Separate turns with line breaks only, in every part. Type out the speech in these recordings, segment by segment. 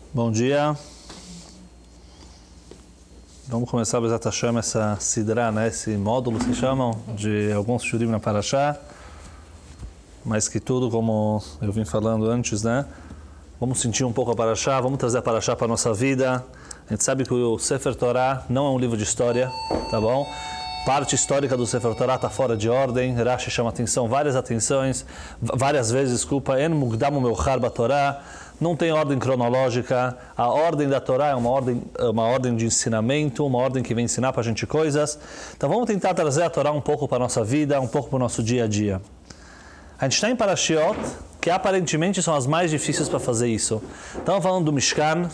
Bom dia. Vamos começar, Bezat Hashem, essa sidra, né? Esse módulo, se chamam, de alguns shurim na Parashá. Mais que tudo, como eu vim falando antes, né? Vamos sentir um pouco a Parashá, vamos trazer a Parashá para a nossa vida. A gente sabe que o Sefer Torah não é um livro de história, tá bom? Parte histórica do Sefer Torah está fora de ordem. Rashi chama várias vezes, desculpa. En mukdam umeuchar batorá. Não tem ordem cronológica. A ordem da Torá é uma ordem de ensinamento, uma ordem que vem ensinar para a gente coisas. Então vamos tentar trazer a Torá um pouco para a nossa vida, um pouco para o nosso dia a dia. A gente está em Parashiot, que aparentemente são as mais difíceis para fazer isso. Estamos falando do Mishkan,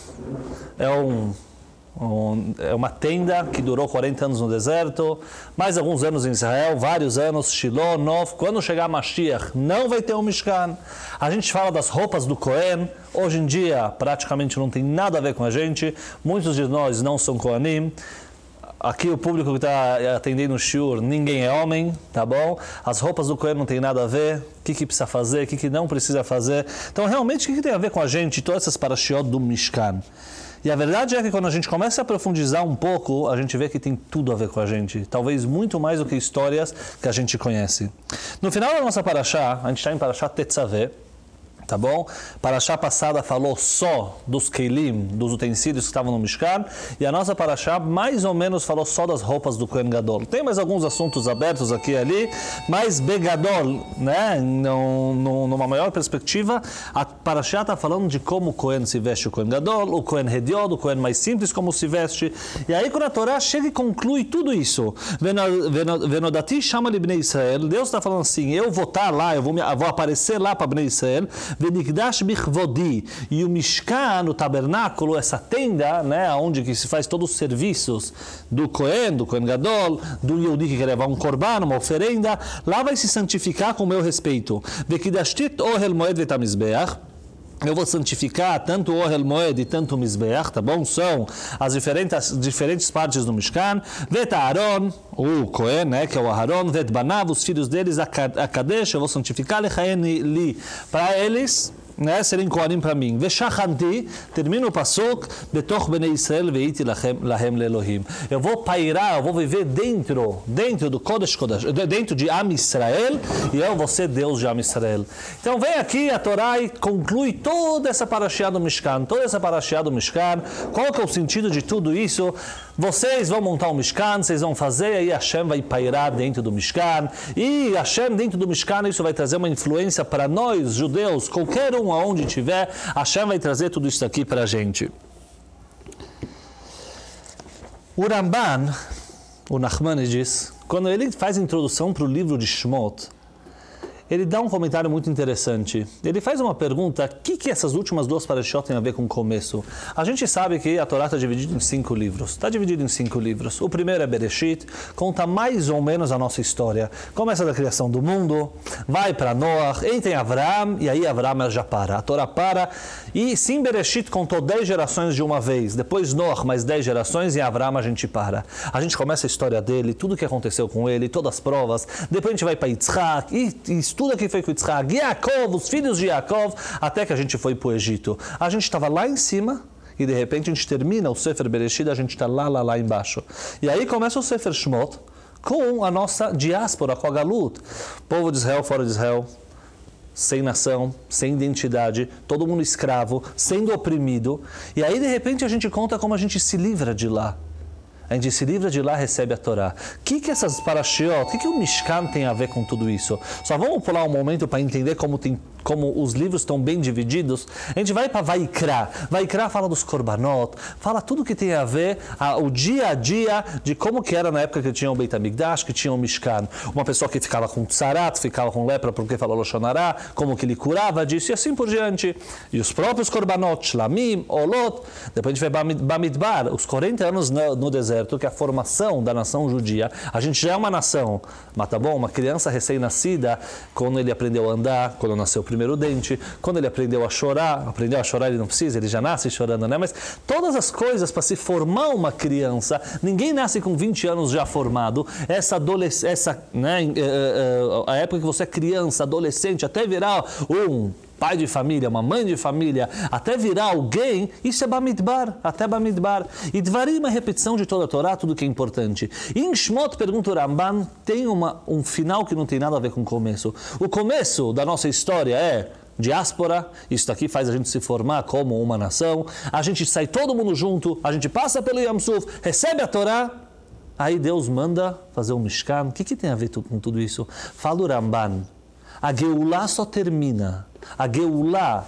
é uma tenda que durou 40 anos no deserto, mais alguns anos em Israel, vários anos, Shiloh, Nov. Quando chegar Mashiach, não vai ter um Mishkan. A gente fala das roupas do Cohen. Hoje em dia, praticamente não tem nada a ver com a gente. Muitos de nós não são Kohanim. Aqui o público que está atendendo o shiur, ninguém é homem, tá bom? As roupas do Cohen não tem nada a ver. O que precisa fazer, o que não precisa fazer. Então, realmente, o que tem a ver com a gente, todas essas parashiot do Mishkan? E a verdade é que quando a gente começa a profundizar um pouco, a gente vê que tem tudo a ver com a gente. Talvez muito mais do que histórias que a gente conhece. No final da nossa Parashá, a gente está em Parashá Tetzaveh, tá bom? Parashá passada falou só dos Keilim, dos utensílios que estavam no Mishkan, e a nossa Parashá mais ou menos falou só das roupas do Kohen Gadol. Tem mais alguns assuntos abertos aqui e ali, mas Begadol, né? Numa maior perspectiva, a Parashá está falando de como o Kohen se veste, o Kohen Gadol, o Kohen Hediod, o Kohen mais simples, como se veste. E aí quando a Torá chega e conclui tudo isso, Venodati chama Bnei Israel, Deus está falando assim, eu vou estar lá, eu vou aparecer lá para Bnei Israel, Venikdash bichvodi, e o Mishkan, o tabernáculo, essa tenda, né, onde que se faz todos os serviços do Kohen Gadol, do Yehudi que quer levar um korban, uma oferenda, lá vai se santificar com o meu respeito. Vekidashtit ohel moed vetamizbeach. Eu vou santificar tanto o Ohel Moed e tanto o Mizbeach, tá bom? São as diferentes partes do Mishkan. Vet Aaron, o Kohen, né, que é o Aharon, Vet Banav, os filhos deles, a Kadesh, eu vou santificar, Lechaen li, para eles, né, serem Kohanim para mim. Veshachanti, termina o Pasuk, Betoch Bnei Israel veiti lahem leElohim. Eu vou pairar, eu vou viver dentro do Kodesh Kodesh, dentro de Am Israel, e eu vou ser Deus de Am Israel. Então vem aqui a Torá e conclui toda essa parashá do Mishkan, Qual que é o sentido de tudo isso? Vocês vão montar um Mishkan, vocês vão fazer, aí Hashem vai pairar dentro do Mishkan, e Hashem dentro do Mishkan, isso vai trazer uma influência para nós, judeus, qualquer um aonde estiver, Hashem vai trazer tudo isso aqui para a gente. O Ramban, o Nachmanides, quando ele faz a introdução para o livro de Shemot, ele dá um comentário muito interessante. Ele faz uma pergunta, o que essas últimas duas parashot têm a ver com o começo? A gente sabe que a Torá está dividida em 5 livros. Está dividido em 5 livros. O primeiro é Bereshit, conta mais ou menos a nossa história. Começa da criação do mundo, vai para Noach, entra em Avraham, e aí Avraham já para. A Torá para, e sim, Bereshit contou 10 gerações de uma vez. Depois Noach, mais 10 gerações, e Avraham a gente para. A gente começa a história dele, tudo o que aconteceu com ele, todas as provas. Depois a gente vai para Yitzhak, e tudo aqui foi com Yitzhak, Yaakov, os filhos de Yaakov, até que a gente foi para o Egito. A gente estava lá em cima, e de repente a gente termina o Sefer Bereshit, a gente está lá embaixo. E aí começa o Sefer Shemot, com a nossa diáspora, com a Galut. Povo de Israel, fora de Israel, sem nação, sem identidade, todo mundo escravo, sendo oprimido. E aí de repente a gente conta como a gente se livra de lá. A gente se livra de lá e recebe a Torá. O que essas parashiot, o que o Mishkan tem a ver com tudo isso? Só vamos pular um momento para entender como os livros estão bem divididos. A gente vai para Vaikra. Vaikra fala dos korbanot, fala tudo que tem a ver, o dia a dia de como que era na época que tinha o Beit HaMikdash, que tinha o Mishkan. Uma pessoa que ficava com tsarat, ficava com lepra porque falou Lashon Hara, como que ele curava disso e assim por diante. E os próprios korbanot, Shlamim, Olot. Depois a gente vai Bamidbar, os 40 anos no deserto, que é a formação da nação judia. A gente já é uma nação, mas tá bom, uma criança recém-nascida, quando ele aprendeu a andar, quando nasceu o primeiro dente, quando ele aprendeu a chorar ele não precisa, ele já nasce chorando, né? Mas todas as coisas para se formar uma criança, ninguém nasce com 20 anos já formado, a época que você é criança, adolescente, até virar um pai de família, uma mãe de família, até virar alguém, isso é Bamidbar, até Bamidbar. E Dvarim é a repetição de toda a Torá, tudo que é importante. E em Shmot, pergunta o Ramban, tem um final que não tem nada a ver com o começo. O começo da nossa história é diáspora, isso daqui faz a gente se formar como uma nação, a gente sai todo mundo junto, a gente passa pelo Yam Suf, recebe a Torá, aí Deus manda fazer um Mishkan. O que tem a ver com tudo isso? Fala o Ramban, a Geulah só termina, a Geulah,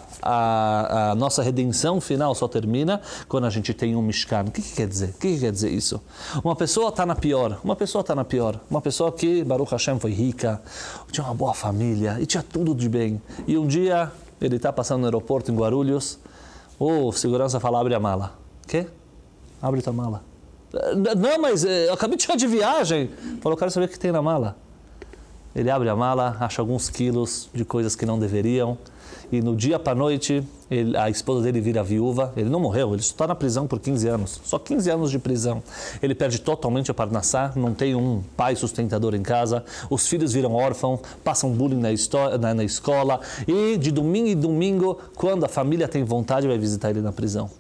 a nossa redenção final só termina quando a gente tem um Mishkan. O que quer dizer? O que quer dizer isso? Uma pessoa está na pior, uma pessoa que, Baruch Hashem, foi rica, tinha uma boa família e tinha tudo de bem. E um dia ele está passando no aeroporto em Guarulhos, o segurança fala, abre a mala. Quê? Abre tua mala. Não, mas eu acabei de chegar de viagem. Falou, quero saber o que tem na mala. Ele abre a mala, acha alguns quilos de coisas que não deveriam. E no dia para a noite, a esposa dele vira viúva. Ele não morreu, ele está na prisão por 15 anos. Só 15 anos de prisão. Ele perde totalmente a Parnassá, não tem um pai sustentador em casa. Os filhos viram órfãos, passam bullying na escola. E de domingo em domingo, quando a família tem vontade, vai visitar ele na prisão.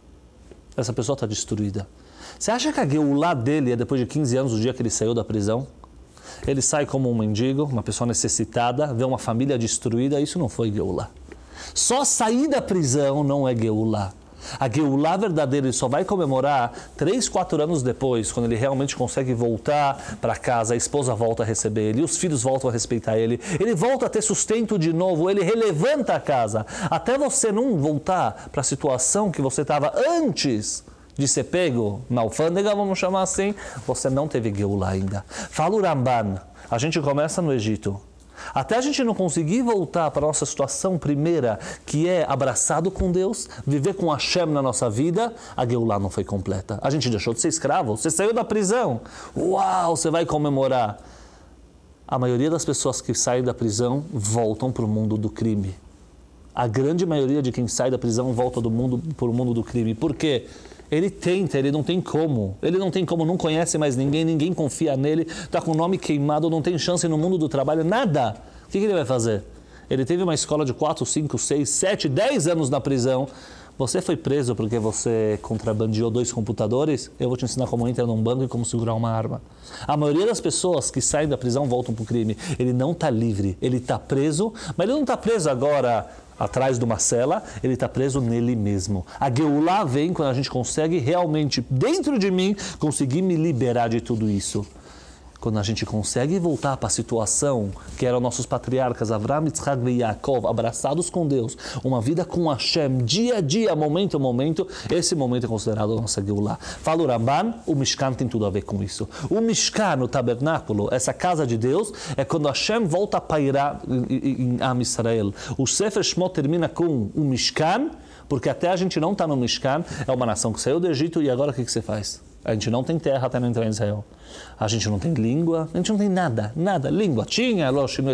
Essa pessoa está destruída. Você acha que a Geulah dele é depois de 15 anos, o dia que ele saiu da prisão? Ele sai como um mendigo, uma pessoa necessitada, vê uma família destruída, isso não foi Geulah. Só sair da prisão não é Geulah. A Geulah verdadeira ele só vai comemorar 3, 4 anos depois, quando ele realmente consegue voltar para casa, a esposa volta a receber ele, os filhos voltam a respeitar ele, ele volta a ter sustento de novo, ele relevanta a casa. Até você não voltar para a situação que você estava antes de ser pego na alfândega, vamos chamar assim, você não teve Geulah ainda. Fala o Ramban, a gente começa no Egito. Até a gente não conseguir voltar para a nossa situação primeira, que é abraçado com Deus, viver com Hashem na nossa vida, a Geulah não foi completa. A gente deixou de ser escravo, você saiu da prisão. Uau, você vai comemorar. A maioria das pessoas que saem da prisão voltam para o mundo do crime. A grande maioria de quem sai da prisão volta para o mundo do crime. Por quê? Ele tenta, ele não tem como, não conhece mais ninguém, ninguém confia nele, está com o nome queimado, não tem chance no mundo do trabalho, nada. O que ele vai fazer? Ele teve uma escola de 4, 5, 6, 7, 10 anos na prisão. Você foi preso porque você contrabandeou 2 computadores? Eu vou te ensinar como entrar num banco e como segurar uma arma. A maioria das pessoas que saem da prisão voltam para o crime. Ele não está livre, ele está preso, mas ele não está preso agora atrás de uma cela, ele está preso nele mesmo. A Geulah vem quando a gente consegue realmente, dentro de mim, conseguir me liberar de tudo isso. Quando a gente consegue voltar para a situação que eram nossos patriarcas, Avraham, Yitzhak e Yaakov, abraçados com Deus, uma vida com Hashem, dia a dia, momento a momento, esse momento é considerado a nossa Geulah. Fala o Ramban, o Mishkan tem tudo a ver com isso. O Mishkan, o tabernáculo, essa casa de Deus, é quando Hashem volta a pairar em Am Israel. O Sefer Shmot termina com o Mishkan, porque até a gente não está no Mishkan, é uma nação que saiu do Egito e agora o que você faz? A gente não tem terra até não entrar em Israel. A gente não tem língua, a gente não tem nada. Língua tinha,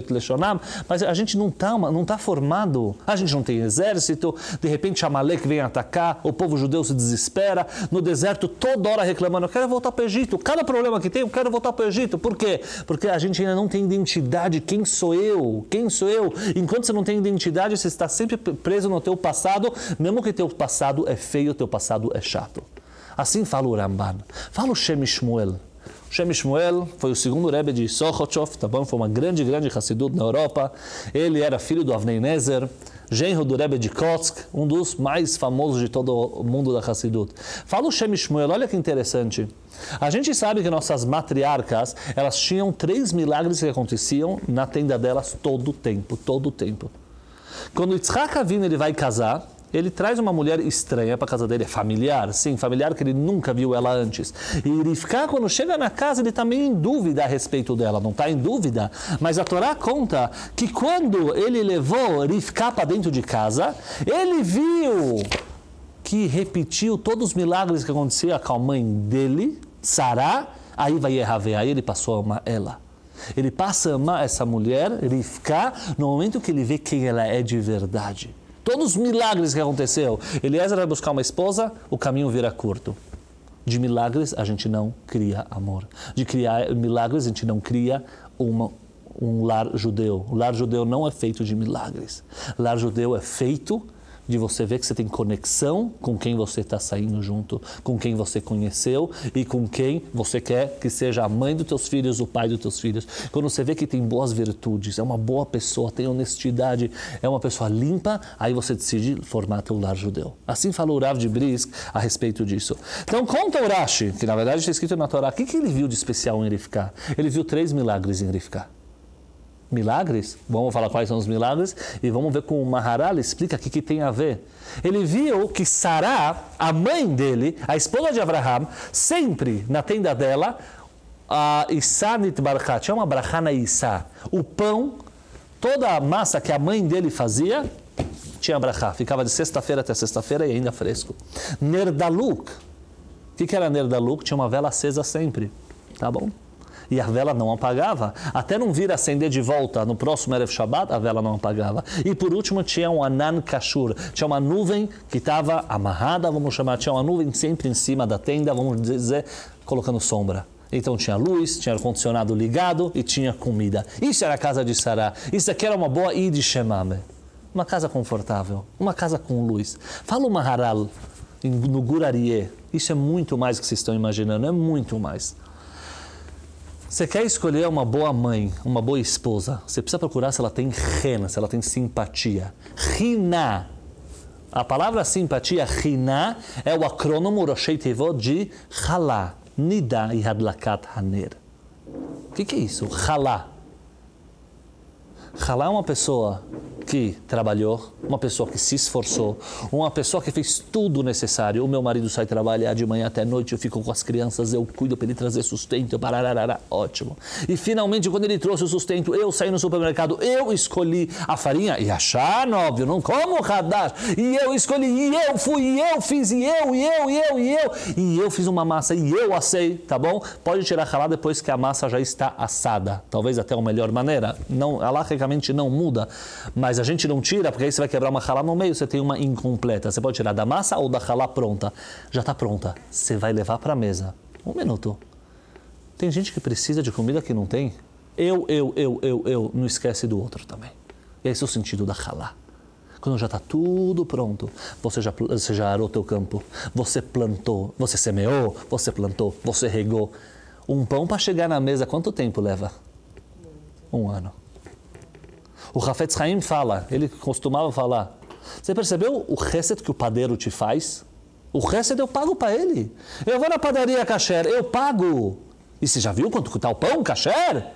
mas a gente não está formado. A gente não tem exército. De repente, Amalek vem atacar, o povo judeu se desespera. No deserto, toda hora reclamando, eu quero voltar para o Egito. Cada problema que tem, eu quero voltar para o Egito. Por quê? Porque a gente ainda não tem identidade. Quem sou eu? Quem sou eu? Enquanto você não tem identidade, você está sempre preso no teu passado, mesmo que teu passado é feio, teu passado é chato. Assim fala o Ramban. Fala o Shem Shmuel. Shem Shmuel foi o segundo Rebbe de Sochotchov, tá bom? Foi uma grande Hassidut na Europa. Ele era filho do Avnei Nezer, genro do Rebbe de Kotsk, um dos mais famosos de todo o mundo da Hassidut. Fala o Shem Shmuel, olha que interessante. A gente sabe que nossas matriarcas, elas tinham 3 milagres que aconteciam na tenda delas todo o tempo. Quando Yitzhak Avinu ele vai casar, ele traz uma mulher estranha para a casa dele, é familiar, sim, familiar que ele nunca viu ela antes. E Rivka, quando chega na casa, ele está meio em dúvida a respeito dela, não está em dúvida, mas a Torá conta que quando ele levou Rivka para dentro de casa, ele viu que repetiu todos os milagres que aconteciam com a mãe dele, Sará, aí vai Yehaveh, aí ele passou a amar ela. Ele passa a amar essa mulher, Rivka, no momento que ele vê quem ela é de verdade. Todos os milagres que aconteceu. Eliezer vai buscar uma esposa, o caminho vira curto. De milagres, a gente não cria amor. De criar milagres, a gente não cria um lar judeu. O lar judeu não é feito de milagres. O lar judeu é feito de você ver que você tem conexão com quem você está saindo junto, com quem você conheceu e com quem você quer que seja a mãe dos teus filhos, o pai dos teus filhos. Quando você vê que tem boas virtudes, é uma boa pessoa, tem honestidade, é uma pessoa limpa, aí você decide formar teu lar judeu. Assim falou o Rav de Brisk a respeito disso. Então conta o Rashi, que na verdade está escrito na Torá, o que ele viu de especial em Rivka? Ele viu 3 milagres em Rivka. Milagres? Vamos falar quais são os milagres e vamos ver com o Maharal explica o que tem a ver. Ele viu que Sará, a mãe dele, a esposa de Abraham, sempre na tenda dela, a Issa Nitbarká, tinha uma brachá na Issa. O pão, toda a massa que a mãe dele fazia, tinha brachá. Ficava de sexta-feira até sexta-feira e ainda fresco. Nerdaluk. O que era Nerdaluk? Tinha uma vela acesa sempre. Tá bom? E a vela não apagava. Até não vir acender de volta no próximo Erev Shabbat, a vela não apagava. E por último tinha um Anan Kashur. Tinha uma nuvem que estava amarrada, vamos chamar, tinha uma nuvem sempre em cima da tenda, vamos dizer, colocando sombra. Então tinha luz, tinha ar-condicionado ligado e tinha comida. Isso era a casa de Sará. Isso aqui era uma boa Yid Shemame. Uma casa confortável, uma casa com luz. Fala o Maharal no Gurarie. Isso é muito mais do que vocês estão imaginando, é muito mais. Você quer escolher uma boa mãe, uma boa esposa, você precisa procurar se ela tem rena, se ela tem simpatia. Rina. A palavra simpatia, rina, é o acrônomo Roshei Tevot de Chalá, Nida e Hadlakat Haner. O que é isso? Chalá. Chalá é uma pessoa que trabalhou, uma pessoa que se esforçou, uma pessoa que fez tudo necessário. O meu marido sai trabalhar de manhã até noite, eu fico com as crianças, eu cuido para ele trazer sustento, parararara, ótimo. E finalmente, quando ele trouxe o sustento, eu saí no supermercado, eu escolhi a farinha, e achar óbvio, não como Hadash, e eu escolhi, e eu fui, e eu fiz, e eu fiz uma massa, e eu assei, tá bom? Pode tirar ralá depois que a massa já está assada, talvez até uma melhor maneira, não, alahicamente não muda, mas a gente não tira, porque aí você vai quebrar uma halá no meio, você tem uma incompleta. Você pode tirar da massa ou da halá pronta. Já está pronta. Você vai levar para a mesa. Um minuto. Tem gente que precisa de comida que não tem. Eu. Não esquece do outro também. E esse é o sentido da halá. Quando já está tudo pronto, você já arou teu campo, você plantou, você semeou, você plantou, você regou. Um pão para chegar na mesa, quanto tempo leva? 1 ano. O Hafetz Haim fala, ele costumava falar, você percebeu o chesed que o padeiro te faz? O chesed eu pago para ele. Eu vou na padaria kasher, eu pago. E você já viu quanto custa o pão kasher?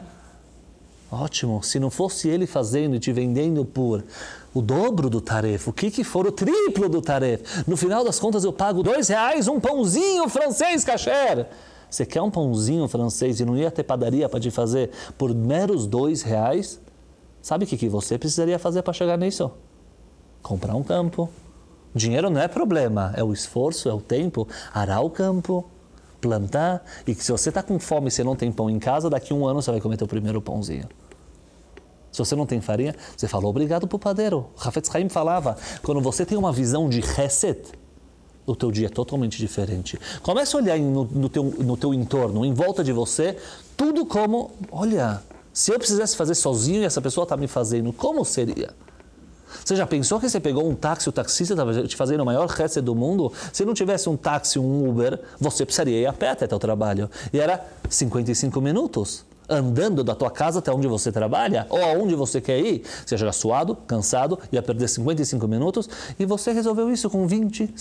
Ótimo, se não fosse ele fazendo e te vendendo por o dobro do taref, o que for o triplo do taref, no final das contas eu pago R$2 um pãozinho francês kasher. Você quer um pãozinho francês e não ia ter padaria para te fazer por meros R$2? Sabe o que você precisaria fazer para chegar nisso? Comprar um campo. Dinheiro não é problema, é o esforço, é o tempo. Arar o campo, plantar. E que se você está com fome e você não tem pão em casa, daqui a 1 ano você vai comer teu primeiro pãozinho. Se você não tem farinha, você fala obrigado para o padeiro. Hafetz Haim falava, quando você tem uma visão de chesed, o teu dia é totalmente diferente. Comece a olhar no teu entorno, em volta de você, tudo como, olha... Se eu precisasse fazer sozinho e essa pessoa está me fazendo, como seria? Você já pensou que você pegou um táxi, o taxista estava te fazendo o maior chesed do mundo? Se não tivesse um táxi, um Uber, você precisaria ir a pé até o trabalho. E era 55 minutos, andando da tua casa até onde você trabalha, ou aonde você quer ir. Você já suado, cansado, ia perder 55 minutos, e você resolveu isso com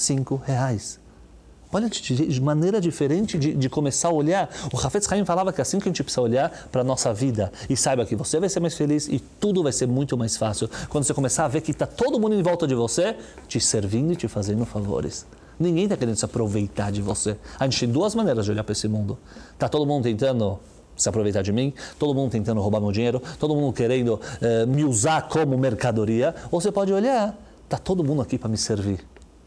R$25. Olha, de maneira diferente de começar a olhar. O Hafetz Haim falava que assim que a gente precisa olhar para a nossa vida e saiba que você vai ser mais feliz e tudo vai ser muito mais fácil. Quando você começar a ver que está todo mundo em volta de você, te servindo e te fazendo favores. Ninguém está querendo se aproveitar de você. A gente tem 2 maneiras de olhar para esse mundo. Está todo mundo tentando se aproveitar de mim, todo mundo tentando roubar meu dinheiro, todo mundo querendo me usar como mercadoria. Ou você pode olhar, está todo mundo aqui para me servir.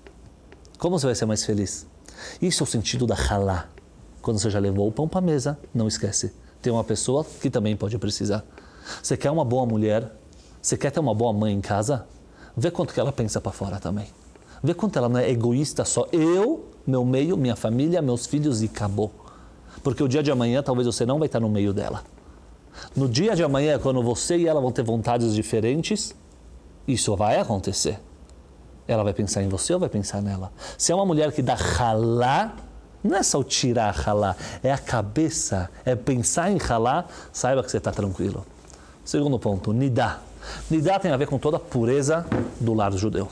Como você vai ser mais feliz? Isso é o sentido da halá. Quando você já levou o pão para a mesa, não esquece. Tem uma pessoa que também pode precisar. Você quer uma boa mulher? Você quer ter uma boa mãe em casa? Vê quanto que ela pensa para fora também. Vê quanto ela não é egoísta só. Eu, meu meio, minha família, meus filhos e acabou. Porque o dia de amanhã talvez você não vai estar no meio dela. No dia de amanhã, quando você e ela vão ter vontades diferentes, isso vai acontecer. Ela vai pensar em você ou vai pensar nela? Se é uma mulher que dá halá, não é só tirar halá, é a cabeça, é pensar em halá, saiba que você está tranquilo. Segundo ponto, nidá. Nidá tem a ver com toda a pureza do lar judeu.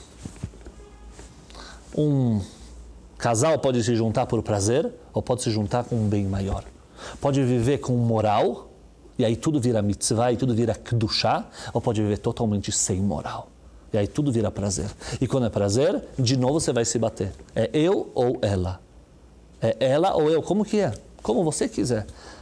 Um casal pode se juntar por prazer ou pode se juntar com um bem maior. Pode viver com moral, e aí tudo vira mitzvah, e tudo vira kedushá, ou pode viver totalmente sem moral. E aí tudo vira prazer. E quando é prazer, de novo você vai se bater. É eu ou ela. É ela ou eu. Como que é? Como você quiser.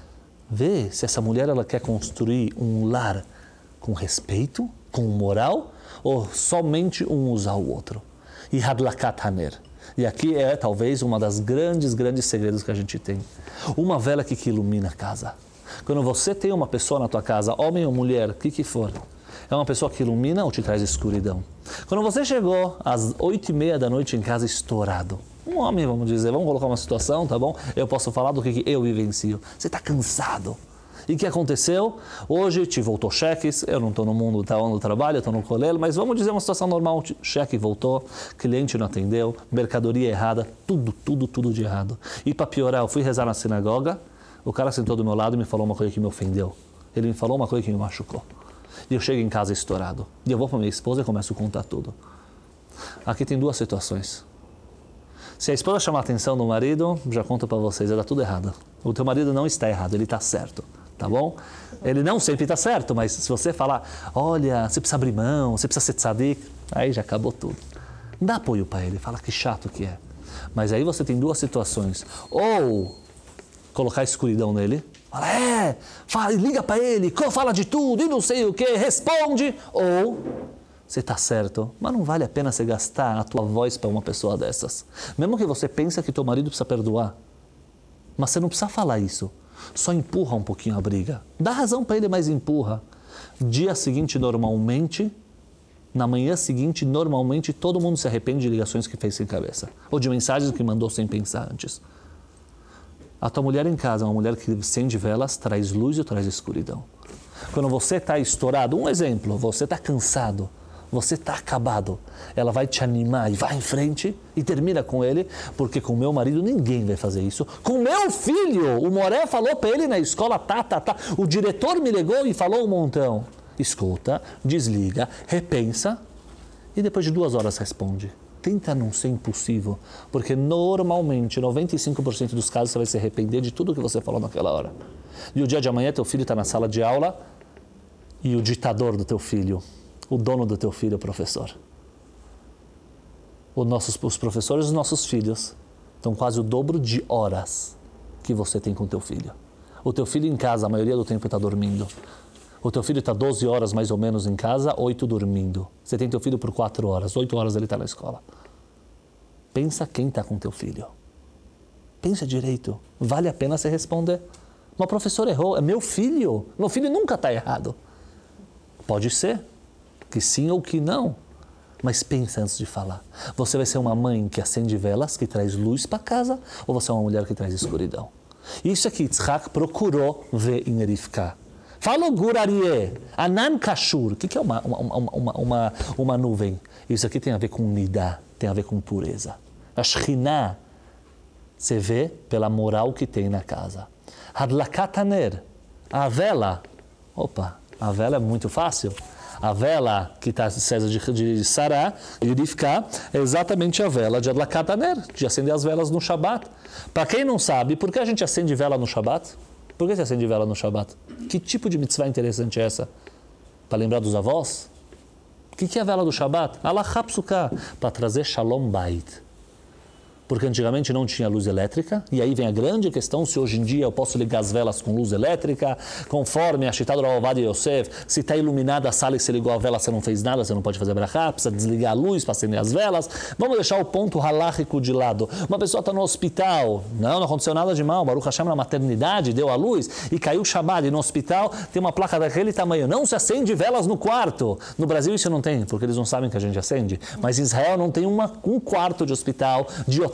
Vê se essa mulher ela quer construir um lar com respeito, com moral, ou somente um usar o outro. E hadlakat haner. E aqui é talvez uma das grandes segredos que a gente tem. Uma vela que ilumina a casa. Quando você tem uma pessoa na tua casa, homem ou mulher, o que for, é uma pessoa que ilumina ou te traz escuridão. Quando você chegou às 8h30 da noite em casa estourado, um homem, vamos dizer, vamos colocar uma situação, tá bom? Eu posso falar do que eu vivencio. Você está cansado. E o que aconteceu? Hoje te voltou cheques, eu não estou no mundo do trabalho, estou no colégio, mas vamos dizer uma situação normal, cheque voltou, cliente não atendeu, mercadoria errada, tudo de errado. E para piorar, eu fui rezar na sinagoga, o cara sentou do meu lado e me falou uma coisa que me ofendeu. Ele me falou uma coisa que me machucou. E eu chego em casa estourado. E eu vou para minha esposa e começo a contar tudo. Aqui tem duas situações. Se a esposa chamar a atenção do marido, já conto para vocês, está tudo errado. O teu marido não está errado, ele está certo. Tá bom? Ele não sempre está certo, mas se você falar, olha, você precisa abrir mão, você precisa ser tzadik, aí já acabou tudo. Dá apoio para ele, fala que chato que é. Mas aí você tem duas situações. Ou colocar escuridão nele, fala, liga para ele, fala de tudo e não sei o que, responde. Ou você está certo, mas não vale a pena você gastar a tua voz para uma pessoa dessas. Mesmo que você pense que teu marido precisa perdoar, mas você não precisa falar isso. Só empurra um pouquinho a briga. Dá razão para ele, mas empurra. Dia seguinte, normalmente, na manhã seguinte, normalmente, todo mundo se arrepende de ligações que fez sem cabeça. Ou de mensagens que mandou sem pensar antes. A tua mulher em casa é uma mulher que acende velas, traz luz e traz escuridão. Quando você está estourado, um exemplo, você está cansado, você está acabado, ela vai te animar e vai em frente e termina com ele, porque com meu marido ninguém vai fazer isso. Com meu filho, o Moré falou para ele na escola, o diretor me ligou e falou um montão. Escuta, desliga, repensa e depois de 2 horas responde. Tenta não ser impossível, porque normalmente, 95% dos casos você vai se arrepender de tudo que você falou naquela hora. E o dia de amanhã teu filho está na sala de aula e o ditador do teu filho, o dono do teu filho é o professor. Os professores dos nossos filhos estão quase o dobro de horas que você tem com o teu filho. O teu filho em casa, a maioria do tempo está dormindo. O teu filho está 12 horas mais ou menos em casa, 8 dormindo. Você tem teu filho por 4 horas, 8 horas ele está na escola. Pensa quem está com teu filho. Pensa direito. Vale a pena você responder. Uma professora errou, é meu filho nunca está errado. Pode ser que sim ou que não, mas pensa antes de falar. Você vai ser uma mãe que acende velas, que traz luz para casa, ou você é uma mulher que traz escuridão? Isso aqui Yitzhak procurou ver em Rivka. Fala o Gurarie, Anan Kashur. O que é uma nuvem? Isso aqui tem a ver com nidá, tem a ver com pureza. A Shekhinah, você vê pela moral que tem na casa. Hadlakat haner, a vela. A vela é muito fácil. A vela que está acesa de Sará, de Rivka, é exatamente a vela de Adlakat haner, de acender as velas no Shabat. Para quem não sabe, por que a gente acende vela no Shabat? Por que você acende vela no Shabat? Que tipo de mitzvah interessante é essa? Para lembrar dos avós? O que é a vela do Shabat? Alachá psuká, para trazer Shalom Bait. Porque antigamente não tinha luz elétrica, e aí vem a grande questão se hoje em dia eu posso ligar as velas com luz elétrica, conforme a Shitá do Rav Ovadia Yosef, se está iluminada a sala e você ligou a vela, você não fez nada, você não pode fazer brachá, precisa desligar a luz para acender as velas. Vamos deixar o ponto halakhico de lado. Uma pessoa está no hospital, não aconteceu nada de mal, Baruch Hashem na maternidade, deu a luz e caiu o Shabbat, e no hospital tem uma placa daquele tamanho, não se acende velas no quarto. No Brasil isso não tem, porque eles não sabem que a gente acende, mas em Israel não tem um quarto de hospital, de hotel,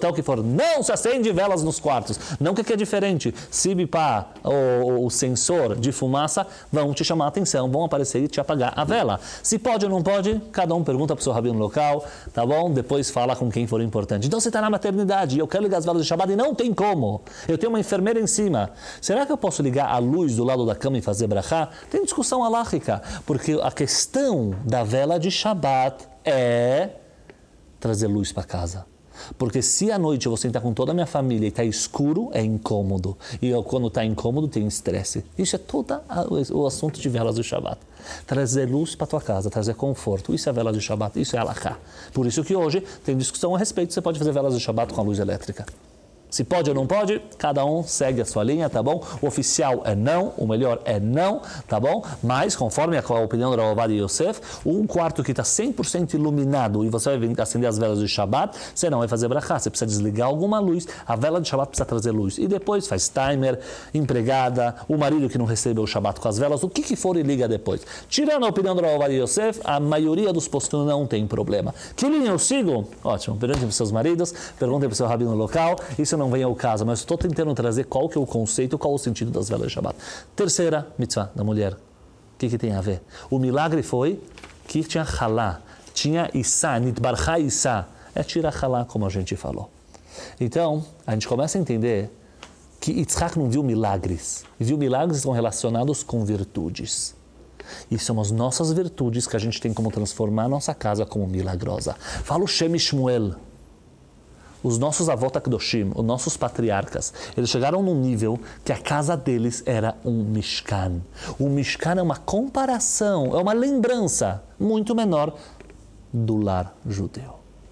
hotel que for, não se acende velas nos quartos. Não que é diferente. Se bipar o sensor de fumaça, vão te chamar a atenção, vão aparecer e te apagar a vela. Se pode ou não pode, cada um pergunta para o seu rabino local, tá bom? Depois fala com quem for importante. Então você está na maternidade e eu quero ligar as velas de Shabbat e não tem como. Eu tenho uma enfermeira em cima. Será que eu posso ligar a luz do lado da cama e fazer brachá? Tem discussão halakhica, porque a questão da vela de Shabbat é trazer luz para casa. Porque se à noite eu vou sentar com toda a minha família e está escuro, é incômodo. E quando está incômodo, tem estresse. Isso é todo o assunto de velas do Shabbat. Trazer luz para tua casa, trazer conforto. Isso é vela de Shabbat, isso é halakha. Por isso que hoje tem discussão a respeito. Você pode fazer velas de Shabbat com a luz elétrica. Se pode ou não pode, cada um segue a sua linha, tá bom? O oficial é não, o melhor é não, tá bom? Mas, conforme a opinião do Rav Ovadia Yosef, um quarto que está 100% iluminado e você vai acender as velas de Shabbat, você não vai fazer brachá, você precisa desligar alguma luz, a vela de Shabbat precisa trazer luz. E depois faz timer, empregada, o marido que não recebeu o Shabbat com as velas, o que for e liga depois. Tirando a opinião do Rav Ovadia Yosef, a maioria dos postos não tem problema. Que linha eu sigo? Ótimo, perguntem para os seus maridos, perguntem para o seu rabino local, isso não vem ao caso, mas estou tentando trazer qual que é o conceito, qual o sentido das velas de Shabbat. Terceira mitzvah da mulher. O que tem a ver? O milagre foi que tinha halá, tinha Issa, nitbarcha Issa, é tirar halá, como a gente falou. Então, a gente começa a entender que Yitzhak não viu milagres. Viu milagres que estão relacionados com virtudes. E são as nossas virtudes que a gente tem como transformar a nossa casa como milagrosa. Fala o Shem Shmuel. Os nossos avós Takdoshim, os nossos patriarcas, eles chegaram num nível que a casa deles era um Mishkan. O Mishkan é uma comparação, é uma lembrança muito menor do lar judeu.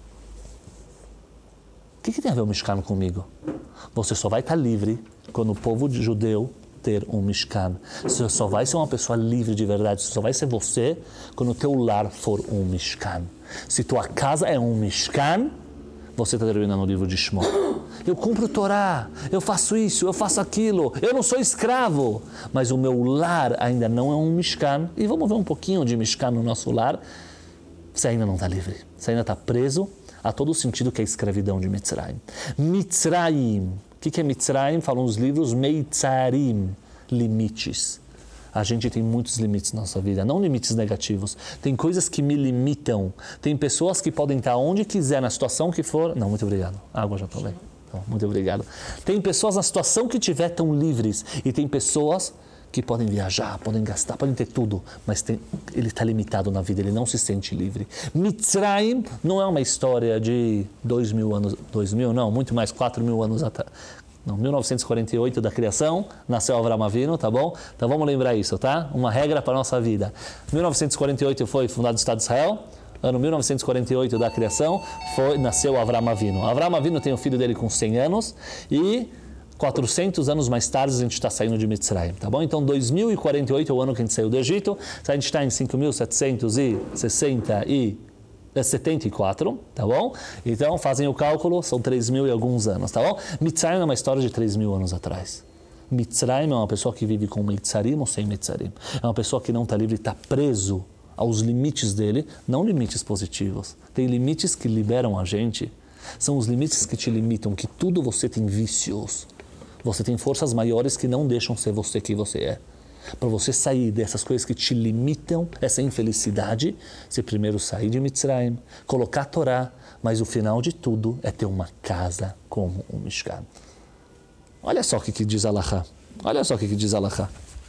O que tem a ver o Mishkan comigo? Você só vai estar livre quando o povo judeu ter um Mishkan. Você só vai ser uma pessoa livre de verdade, só vai ser você quando o teu lar for um Mishkan. Se tua casa é um Mishkan, você está terminando o livro de Shmot. Eu cumpro o Torá, eu faço isso, eu faço aquilo, eu não sou escravo, mas o meu lar ainda não é um Mishkan. E vamos ver um pouquinho de Mishkan no nosso lar. Você ainda não está livre, você ainda está preso a todo o sentido que é a escravidão de Mitzrayim. Mitzrayim, o que é Mitzrayim? Falam os livros Meitzarim, limites. A gente tem muitos limites na nossa vida, não limites negativos. Tem coisas que me limitam. Tem pessoas que podem estar onde quiser, na situação que for. Não, muito obrigado. Água já estou bem. Então, muito obrigado. Tem pessoas na situação que tiver tão livres. E tem pessoas que podem viajar, podem gastar, podem ter tudo. Mas ele está limitado na vida, ele não se sente livre. Mitzrayim não é uma história de 2.000 anos. 2.000 não, muito mais, 4.000 anos atrás. Não, 1948 da criação, nasceu Avram Avinu, tá bom? Então vamos lembrar isso, tá? Uma regra para a nossa vida. 1948 foi fundado o Estado de Israel, ano 1948 da criação, nasceu Avram Avinu. Avram Avinu tem o filho dele com 100 anos e 400 anos mais tarde a gente está saindo de Mitzrayim, tá bom? Então 2048 é o ano que a gente saiu do Egito, a gente está em 5.774, tá bom? Então, fazem o cálculo, são 3.000 e alguns anos, tá bom? Mitzrayim é uma história de 3.000 anos atrás. Mitzrayim é uma pessoa que vive com Mitzarim ou sem Mitzarim. É uma pessoa que não está livre, está preso aos limites dele, não limites positivos. Tem limites que liberam a gente. São os limites que te limitam, que tudo você tem vícios. Você tem forças maiores que não deixam ser você que você é. Para você sair dessas coisas que te limitam, essa infelicidade, você primeiro sair de Mitzrayim, colocar a Torá, mas o final de tudo é ter uma casa como um Mishkan. Olha só o que diz Halachá. Olha só o que diz Halachá.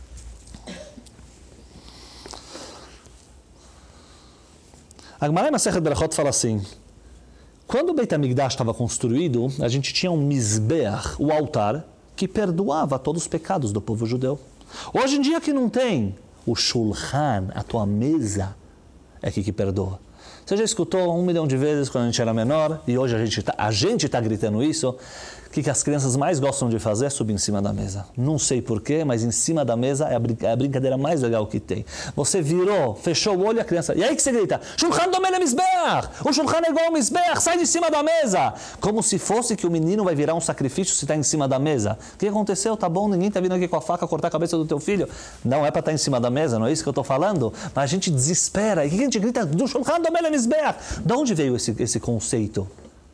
A Gemara em Masechet Berachot fala assim: quando o Beit HaMikdash estava construído, a gente tinha um Mizbeach, o altar, que perdoava todos os pecados do povo judeu. Hoje em dia que não tem, o Shulchan, a tua mesa, é que perdoa. Você já escutou 1 milhão de vezes quando a gente era menor, e hoje a gente tá gritando isso, o que as crianças mais gostam de fazer é subir em cima da mesa. Não sei porquê, mas em cima da mesa é a brincadeira mais legal que tem. Você virou, fechou o olho e a criança... E aí que você grita, Shulchan domena Mizbeach! O Shulchan é igual ao Mizbeach, sai de cima da mesa! Como se fosse que o menino vai virar um sacrifício se está em cima da mesa. O que aconteceu? Tá bom, ninguém está vindo aqui com a faca cortar a cabeça do teu filho. Não é para estar em cima da mesa, não é isso que eu estou falando? Mas a gente desespera. E o que a gente grita? Do Shulchan domena Mizbeach! De onde veio esse conceito?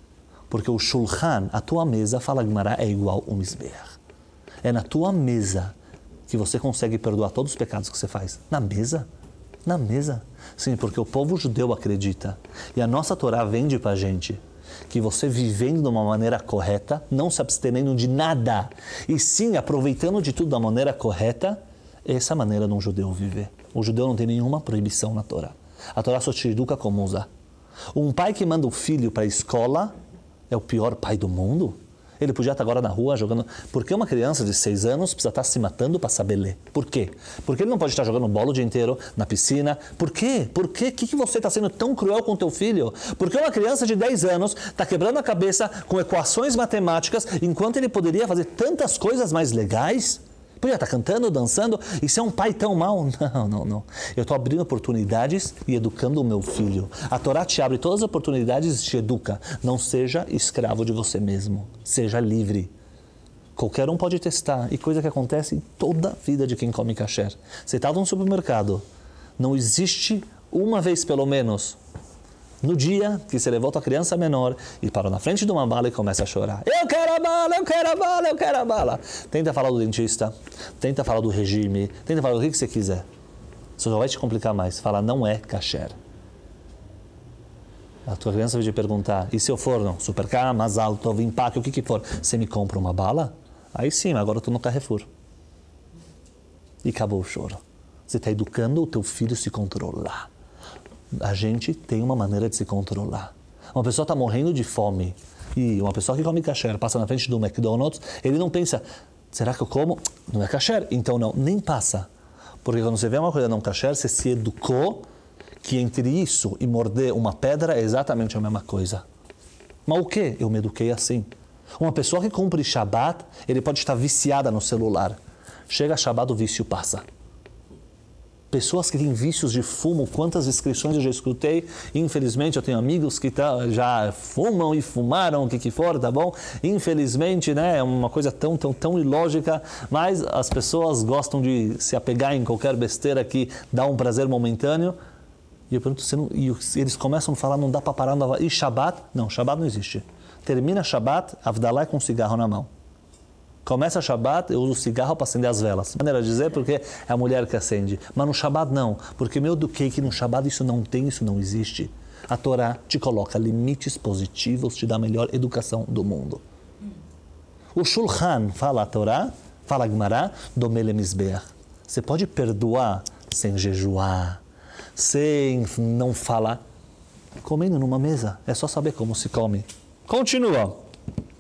Porque o shulchan, a tua mesa, fala Gemara, é igual o mizbeach. É na tua mesa que você consegue perdoar todos os pecados que você faz. Na mesa? Na mesa. Sim, porque o povo judeu acredita. E a nossa Torá vende para a gente que você vivendo de uma maneira correta, não se abstenendo de nada, e sim aproveitando de tudo da maneira correta, essa é a maneira de um judeu viver. O judeu não tem nenhuma proibição na Torá. A Torá só te educa como usar. Um pai que manda o filho para a escola é o pior pai do mundo. Ele podia estar agora na rua jogando... Por que uma criança de 6 anos precisa estar se matando para saber ler? Por quê? Porque ele não pode estar jogando bola o dia inteiro na piscina. Por quê? Por quê? O que você está sendo tão cruel com o teu filho? Porque uma criança de 10 anos está quebrando a cabeça com equações matemáticas enquanto ele poderia fazer tantas coisas mais legais? Podia estar cantando, dançando, e ser um pai tão mau? Não. Eu estou abrindo oportunidades e educando o meu filho. A Torá te abre todas as oportunidades e te educa. Não seja escravo de você mesmo. Seja livre. Qualquer um pode testar. E coisa que acontece em toda a vida de quem come kasher. Você está num supermercado. Não existe uma vez pelo menos no dia que você levou a criança menor e parou na frente de uma bala e começa a chorar. Eu quero a bala, eu quero a bala, eu quero a bala. Tenta falar do dentista, tenta falar do regime, tenta falar do que você quiser. Isso só vai te complicar mais. Fala, não é kasher. A tua criança vai te perguntar, e se eu for no supercar, mais alto, empaque, o que for, você me compra uma bala? Aí sim, agora eu estou no Carrefour. E acabou o choro. Você está educando o teu filho a se controlar. A gente tem uma maneira de se controlar. Uma pessoa está morrendo de fome e uma pessoa que come kasher passa na frente do McDonald's, ele não pensa, será que eu como? Não é kasher? Então não, nem passa. Porque quando você vê uma coisa não kasher, você se educou que entre isso e morder uma pedra é exatamente a mesma coisa. Mas o quê? Eu me eduquei assim. Uma pessoa que cumpre Shabbat, ele pode estar viciada no celular. Chega Shabbat, o vício passa. Pessoas que têm vícios de fumo, quantas inscrições eu já escutei, infelizmente eu tenho amigos que já fumam e fumaram, o que for, tá bom? Infelizmente, né, é uma coisa tão ilógica, mas as pessoas gostam de se apegar em qualquer besteira que dá um prazer momentâneo. E eu pergunto, e eles começam a falar, não dá para parar, não dá, e Shabbat? Não, Shabbat não existe. Termina Shabbat, Avdalá com um cigarro na mão. Começa Shabbat, eu uso cigarro para acender as velas. Maneira de dizer, porque é a mulher que acende. Mas no Shabbat não, porque eu eduquei que no Shabbat isso não tem, isso não existe. A Torá te coloca limites positivos, te dá a melhor educação do mundo. O Shulchan fala a Torá, fala a Gemara, do Melemizbeach. Você pode perdoar sem jejuar, sem não falar, comendo numa mesa. É só saber como se come. Continua.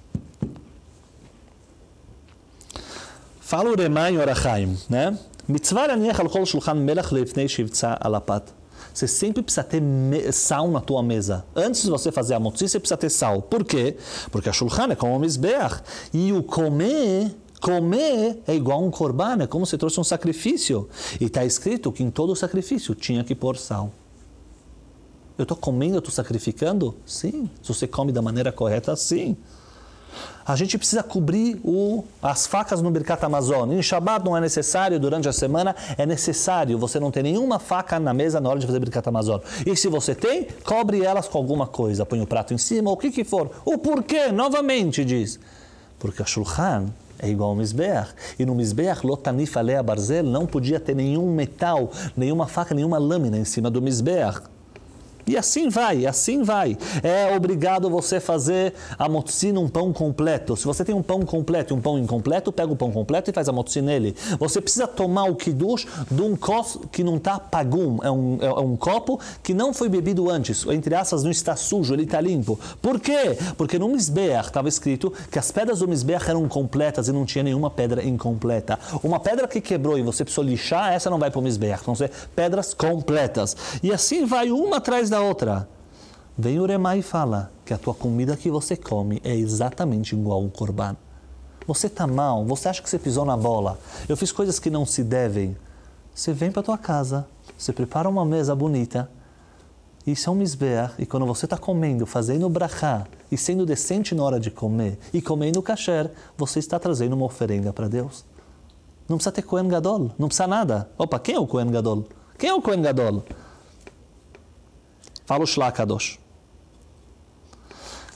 Fala o Remá em Orachaim, né? Mitzvah laniach al kol shulchan melach lefnei shivtza alapat. Você sempre precisa ter sal na tua mesa. Antes de você fazer a motzi, você precisa ter sal. Por quê? Porque a shulchan é como o mizbeach. E o comer é igual a um korban, é como se trouxe um sacrifício. E está escrito que em todo sacrifício tinha que pôr sal. Eu estou comendo, eu estou sacrificando? Sim. Se você come da maneira correta, sim. A gente precisa cobrir as facas no Birkat Hamazon. Em Shabbat não é necessário, durante a semana é necessário. Você não tem nenhuma faca na mesa na hora de fazer Birkat Hamazon. E se você tem, cobre elas com alguma coisa. Põe o prato em cima, ou o que for. O porquê? Novamente diz. Porque a Shulchan é igual ao Mizbeach. E no Mizbeach, Lotanif Alea Barzel, não podia ter nenhum metal, nenhuma faca, nenhuma lâmina em cima do Mizbeach. E assim vai. É obrigado você fazer a motzi num pão completo. Se você tem um pão completo e um pão incompleto, pega o pão completo e faz a motzi nele. Você precisa tomar o kiddush de um copo que não está pagum. É um copo que não foi bebido antes. Entre aspas, não está sujo, ele está limpo. Por quê? Porque no Mizbeach estava escrito que as pedras do Mizbeach eram completas e não tinha nenhuma pedra incompleta. Uma pedra que quebrou e você precisou lixar, essa não vai para o Mizbeach. Vão ser pedras completas. E assim vai uma atrás da outra. Vem o Remá e fala que a tua comida que você come é exatamente igual a um korban. Você está mal, você acha que você pisou na bola, eu fiz coisas que não se devem. Você vem para a tua casa, você prepara uma mesa bonita, isso é um mizbeach, e quando você está comendo, fazendo brachá, e sendo decente na hora de comer, e comendo kasher, você está trazendo uma oferenda para Deus. Não precisa ter Kohen Gadol, não precisa nada. Opa, quem é o Kohen Gadol? Quem é o Kohen Gadol? Fala o Shlach Kadosh.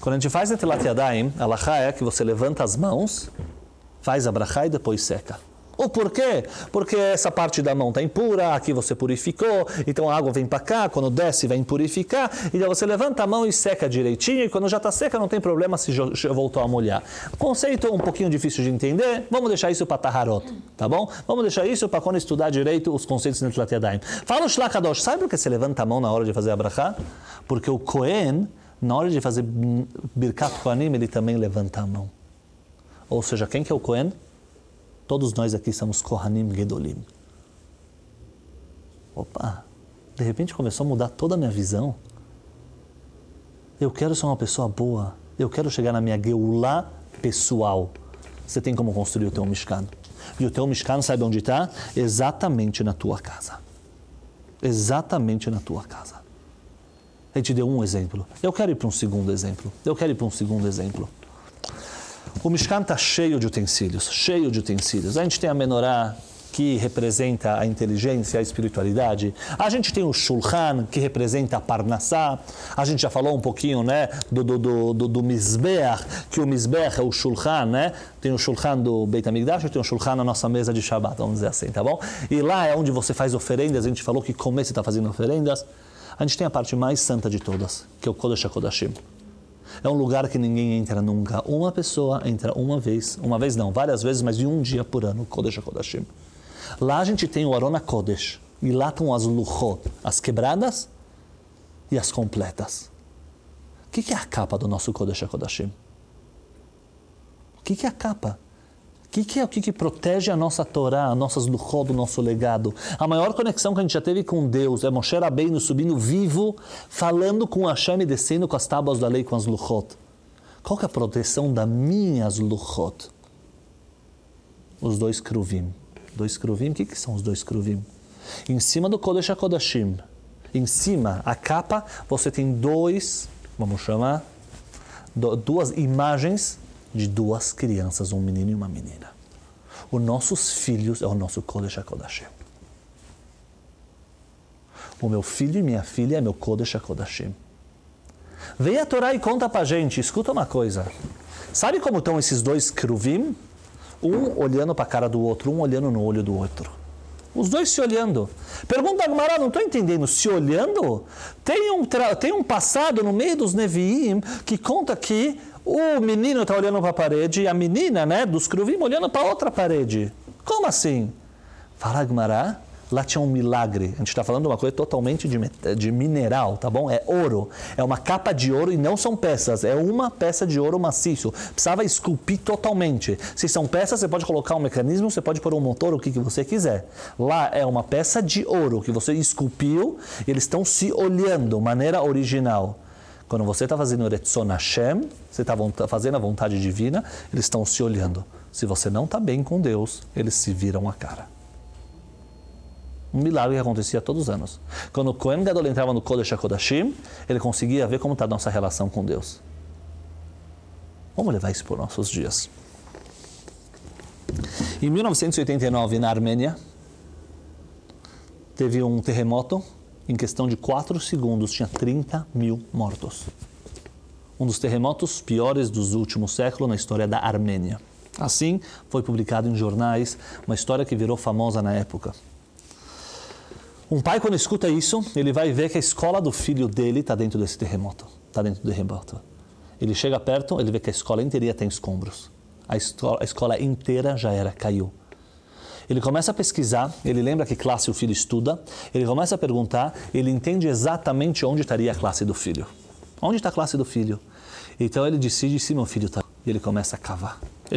Quando a gente faz Netilat Yadayim, a halakha é que você levanta as mãos, faz a brachá e depois seca. O porquê? Porque essa parte da mão está impura, aqui você purificou, então a água vem para cá, quando desce vai impurificar, então você levanta a mão e seca direitinho, e quando já está seca não tem problema se voltou a molhar. Conceito um pouquinho difícil de entender, vamos deixar isso para Taharot, tá bom? Vamos deixar isso para quando estudar direito os conceitos de Netilat Yadayim. Fala o Shlach Kadosh, sabe por que você levanta a mão na hora de fazer a brachá? Porque o Kohen, na hora de fazer Birkat Kohanim, ele também levanta a mão. Ou seja, quem que é o Kohen? Todos nós aqui somos Kohanim Gedolim. Opa, de repente começou a mudar toda a minha visão. Eu quero ser uma pessoa boa. Eu quero chegar na minha Geulá pessoal. Você tem como construir o teu Mishkan. E o teu Mishkan, sabe onde está? Exatamente na tua casa. Exatamente na tua casa. A gente deu um exemplo. Eu quero ir para um segundo exemplo. O Mishkan está cheio de utensílios, A gente tem a menorá, que representa a inteligência, a espiritualidade. A gente tem o Shulchan, que representa a Parnassá. A gente já falou um pouquinho, né, do Mizbeach, que o Mizbeach é o Shulchan, né? Tem o Shulchan do Beit HaMikdash e tem o Shulchan na nossa mesa de Shabbat, vamos dizer assim, tá bom? E lá é onde você faz oferendas. A gente falou que como você está fazendo oferendas. A gente tem a parte mais santa de todas, que é o Kodesh HaKodashim. É um lugar que ninguém entra nunca. Uma pessoa entra uma vez não, várias vezes, mas em um dia por ano, Kodesh HaKodashim. Lá a gente tem o Aron HaKodesh, e lá estão as luchot, as quebradas e as completas. O que é a capa do nosso Kodesh HaKodashim? O que é a capa? O que protege a nossa Torá, as nossas luchot, o nosso legado? A maior conexão que a gente já teve com Deus é Moshe Rabbeinu subindo vivo, falando com Hashem e descendo com as tábuas da lei, com as luchot. Qual que é a proteção das minhas luchot? Os 2 kruvim. 2 kruvim, o que são os 2 kruvim? Em cima do Kodesh HaKodashim, em cima, a capa, você tem 2, vamos chamar, 2 imagens de 2 crianças, um menino e uma menina. Os nossos filhos é o nosso Kodesh HaKodashim. O meu filho e minha filha é meu Kodesh HaKodashim. Vem a Torá e conta pra gente, escuta uma coisa. Sabe como estão esses 2 kruvim? Um olhando para a cara do outro, um olhando no olho do outro. Os 2 se olhando. Pergunta a Gemara, não estou entendendo, se olhando? Tem um passado no meio dos Neviim que conta que o menino está olhando para a parede e a menina, né, dos Kruvim, olhando para outra parede. Como assim? Fala a Gemara, lá tinha um milagre. A gente está falando de uma coisa totalmente de mineral, tá bom? É ouro. É uma capa de ouro e não são peças. É uma peça de ouro maciço. Precisava esculpir totalmente. Se são peças, você pode colocar um mecanismo, você pode pôr um motor, o que você quiser. Lá é uma peça de ouro que você esculpiu e eles estão se olhando, maneira original. Quando você está fazendo Retzon Hashem, você está fazendo a vontade divina, eles estão se olhando. Se você não está bem com Deus, eles se viram a cara. Um milagre que acontecia todos os anos. Quando o Kohen Gadol entrava no Kodesh HaKodashim, ele conseguia ver como está a nossa relação com Deus. Vamos levar isso para os nossos dias. Em 1989, na Armênia, teve um terremoto. Em questão de 4 segundos, tinha 30 mil mortos. Um dos terremotos piores dos últimos séculos na história da Armênia. Assim, foi publicado em jornais, uma história que virou famosa na época. Um pai, quando escuta isso, ele vai ver que a escola do filho dele está dentro desse terremoto. Ele chega perto, ele vê que a escola inteira tem escombros. A escola inteira já caiu. Ele começa a pesquisar, ele lembra que classe o filho estuda, ele começa a perguntar, ele entende exatamente onde estaria a classe do filho. Onde está a classe do filho? Então ele decide se meu filho está. E ele começa a cavar.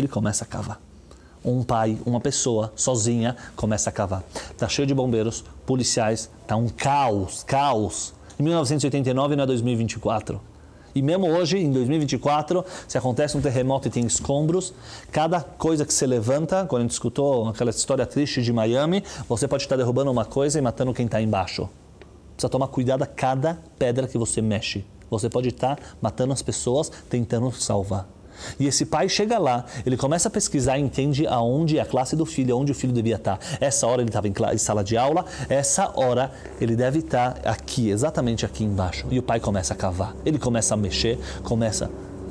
Um pai, uma pessoa, sozinha, começa a cavar. Está cheio de bombeiros, policiais, está um caos. Em 1989 não é 2024. E mesmo hoje, em 2024, se acontece um terremoto e tem escombros, cada coisa que você levanta, quando a gente escutou aquela história triste de Miami, você pode estar derrubando uma coisa e matando quem está embaixo. Precisa tomar cuidado a cada pedra que você mexe. Você pode estar matando as pessoas, tentando salvar. E esse pai chega lá, ele começa a pesquisar e entende aonde é a classe do filho, aonde o filho devia estar. Essa hora ele estava em sala de aula, essa hora ele deve estar aqui, exatamente aqui embaixo. E o pai começa a cavar, ele começa a mexer, começa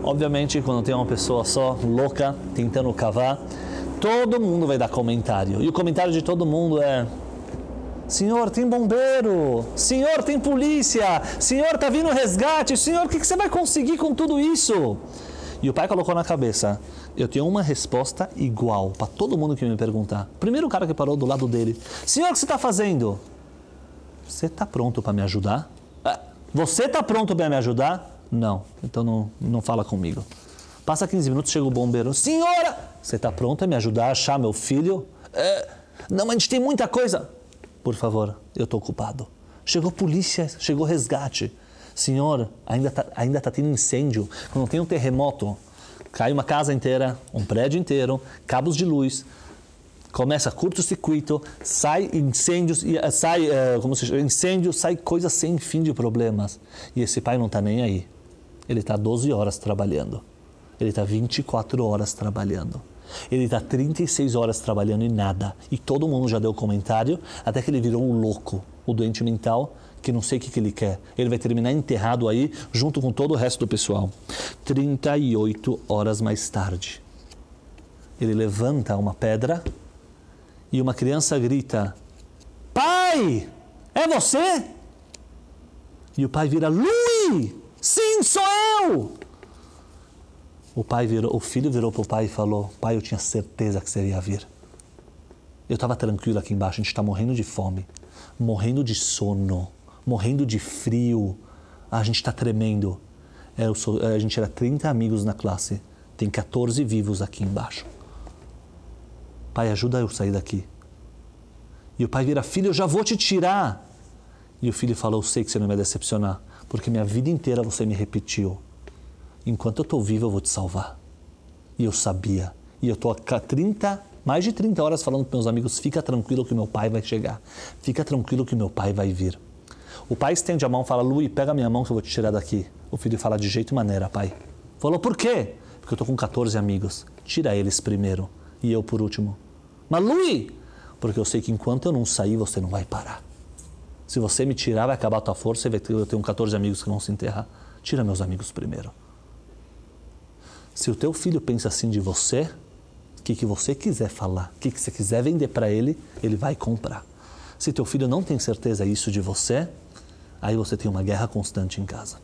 Obviamente, quando tem uma pessoa só, louca, tentando cavar, todo mundo vai dar comentário. E o comentário de todo mundo é: Senhor, tem bombeiro. Senhor, tem polícia. Senhor, tá vindo resgate. Senhor, o que você vai conseguir com tudo isso? E o pai colocou na cabeça: eu tenho uma resposta igual para todo mundo que me perguntar. Primeiro o cara que parou do lado dele: Senhor, o que você está fazendo? Você está pronto para me ajudar? Você está pronto para me ajudar? Não, então não fala comigo. Passa 15 minutos, chega o bombeiro: Senhora, você está pronto a me ajudar a achar meu filho? Não, mas a gente tem muita coisa. Por favor, eu estou ocupado. Chegou polícia, chegou resgate. Senhor, ainda tá tendo incêndio. Quando tem um terremoto, cai uma casa inteira, um prédio inteiro, cabos de luz, começa curto-circuito, sai incêndios, sai coisas sem fim de problemas. E esse pai não está nem aí. Ele está 12 horas trabalhando. Ele está 24 horas trabalhando. Ele está 36 horas trabalhando e nada. E todo mundo já deu comentário, até que ele virou um louco, o doente mental, que não sei o que ele quer. Ele vai terminar enterrado aí, junto com todo o resto do pessoal. 38 horas mais tarde, ele levanta uma pedra e uma criança grita: Pai, é você? E o pai vira: Lui, sim, sou eu! O filho virou para o pai e falou: Pai, eu tinha certeza que você ia vir. Eu estava tranquilo aqui embaixo, a gente está morrendo de fome, morrendo de sono, morrendo de frio, a gente está tremendo. A gente era 30 amigos na classe, tem 14 vivos aqui embaixo. Pai, ajuda eu a sair daqui. E o pai vira: Filho, eu já vou te tirar. E o filho falou: Eu sei que você não vai me decepcionar, porque minha vida inteira você me repetiu: enquanto eu estou vivo, eu vou te salvar. E eu sabia. E eu estou há mais de 30 horas falando para meus amigos: fica tranquilo que meu pai vai chegar. Fica tranquilo que meu pai vai vir. O pai estende a mão e fala: Lui, pega a minha mão que eu vou te tirar daqui. O filho fala: de jeito maneira, pai. Falou: por quê? Porque eu estou com 14 amigos. Tira eles primeiro e eu por último. Mas Lui, porque eu sei que enquanto eu não sair, você não vai parar. Se você me tirar, vai acabar a tua força e eu tenho 14 amigos que vão se enterrar. Tira meus amigos primeiro. Se o teu filho pensa assim de você, o que você quiser falar, o que você quiser vender para ele, ele vai comprar. Se teu filho não tem certeza disso de você, aí você tem uma guerra constante em casa.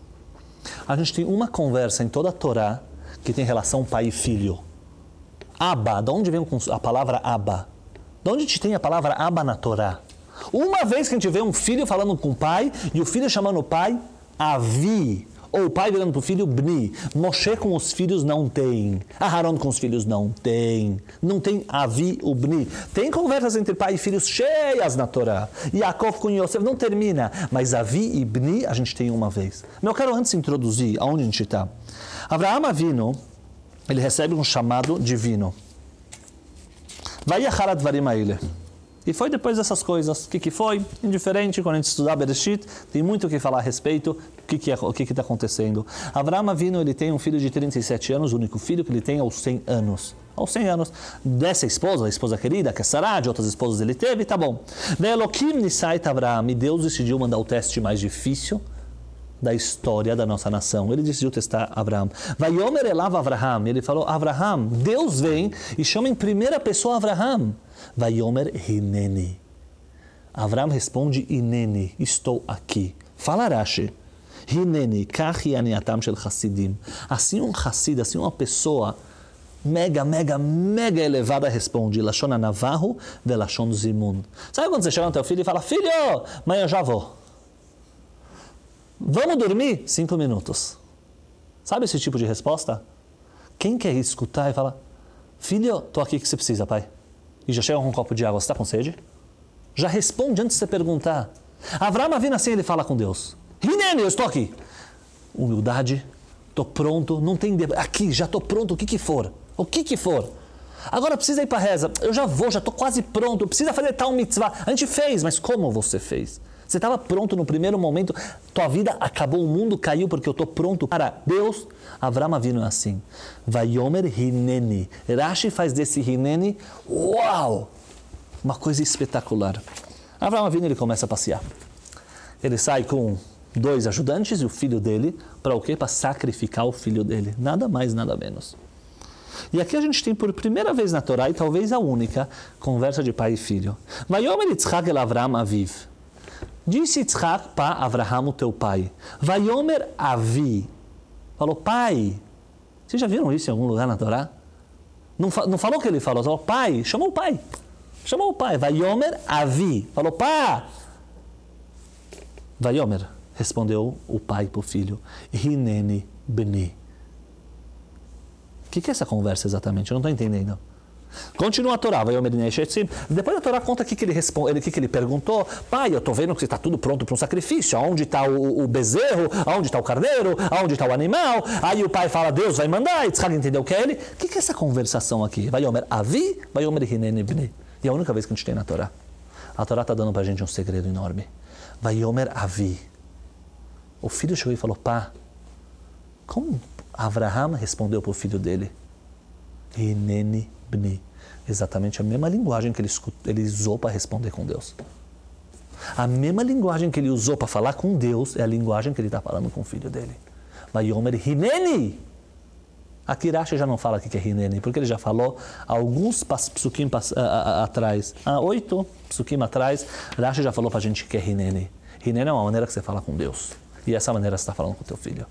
A gente tem uma conversa em toda a Torá que tem relação pai e filho. Abba, de onde vem a palavra Abba? De onde a gente tem a palavra Abba na Torá? Uma vez que a gente vê um filho falando com o pai e o filho chamando o pai Avi, ou o pai virando para o filho Bni. Moshe com os filhos não tem. Aharon com os filhos não tem. Não tem Avi, o Bni. Tem conversas entre pai e filhos cheias na Torá. Yaakov com Yosef não termina. Mas Avi e Bni a gente tem uma vez. Meu caro, antes de introduzir aonde a gente está. Avraham Avinu, ele recebe um chamado divino. Vai achar advarim haile. E foi depois dessas coisas. O que foi? Indiferente, quando a gente estudar Bereshit, tem muito o que falar a respeito. O que está acontecendo? Avraham Avinu, ele tem um filho de 37 anos, o único filho que ele tem aos 100 anos. Aos 100 anos. Dessa esposa, a esposa querida, que é Sará, de outras esposas ele teve, tá bom. Ve'elokim nisait Avraham, e Deus decidiu mandar o teste mais difícil da história da nossa nação. Ele decidiu testar Avraham. Vayomer elav Avraham, ele falou: Avraham, Deus vem e chama em primeira pessoa Avraham. Vayomer hineni. Avraham responde: Hineni, estou aqui. Fala Rashi. Hineni, kachi aniatam shel chassidim. Assim um chassid, assim uma pessoa mega elevada responde: Lashon anavahu velashon zimun. Sabe quando você chega no teu filho e fala: Filho, mãe, eu já vou. Vamos dormir? 5 minutos. Sabe esse tipo de resposta? Quem quer escutar e fala: Filho, estou aqui, o que você precisa, pai? E já chega com um copo de água, você está com sede? Já responde antes de você perguntar. Avraham vindo assim, ele fala com Deus: Hineni, eu estou aqui. Humildade, estou pronto, não tem aqui, já estou pronto, o que for. O que for. Agora precisa ir para a reza. Eu já vou, já estou quase pronto. Precisa fazer tal mitzvah. A gente fez, mas como você fez? Você estava pronto no primeiro momento, tua vida acabou, o mundo caiu porque eu estou pronto para Deus. Avraham Avinu é assim. Vayomer hineni. Rashi faz desse hineni, uau! Uma coisa espetacular. Avraham Avinu, ele começa a passear. Ele sai com 2 ajudantes e o filho dele, para o quê? Para sacrificar o filho dele. Nada mais, nada menos. E aqui a gente tem por primeira vez na Torá, e talvez a única, conversa de pai e filho. Vayomer Yitzchak el Avram aviv. Disse Yitzchak para Avraham, o teu pai. Vayomer avi. Falou, pai. Vocês já viram isso em algum lugar na Torá? Não falou o que ele falou, falou, pai. Chamou o pai. Chamou o pai. Vayomer avi. Falou, pá. Vayomer. Respondeu o pai para o filho. Hineni beni. O que é essa conversa exatamente? Eu não estou entendendo. Continua a Torá. Depois a Torá conta o que ele responde, que ele perguntou. Pai, eu estou vendo que está tudo pronto para um sacrifício. Aonde está o bezerro? Aonde está o carneiro? Aonde está o animal? Aí o pai fala, Deus vai mandar. E Yitzhak entendeu que é ele. O que é essa conversação aqui? Vayomer avi, vayomer hineni bni. E é a única vez que a gente tem na Torá. A Torá está dando para a gente um segredo enorme. Vayomer avi. O filho chegou e falou, pá, como Avraham respondeu para o filho dele? Hineni bni. Exatamente a mesma linguagem que ele usou para responder com Deus. A mesma linguagem que ele usou para falar com Deus é a linguagem que ele está falando com o filho dele. Vayomer hineni. Aqui Rashi já não fala o que é hineni, porque ele já falou alguns psukim atrás. 8 psukim atrás, Rashi já falou para a gente que é hineni. Hineni é uma maneira que você fala com Deus. E essa maneira você está falando com o teu filho.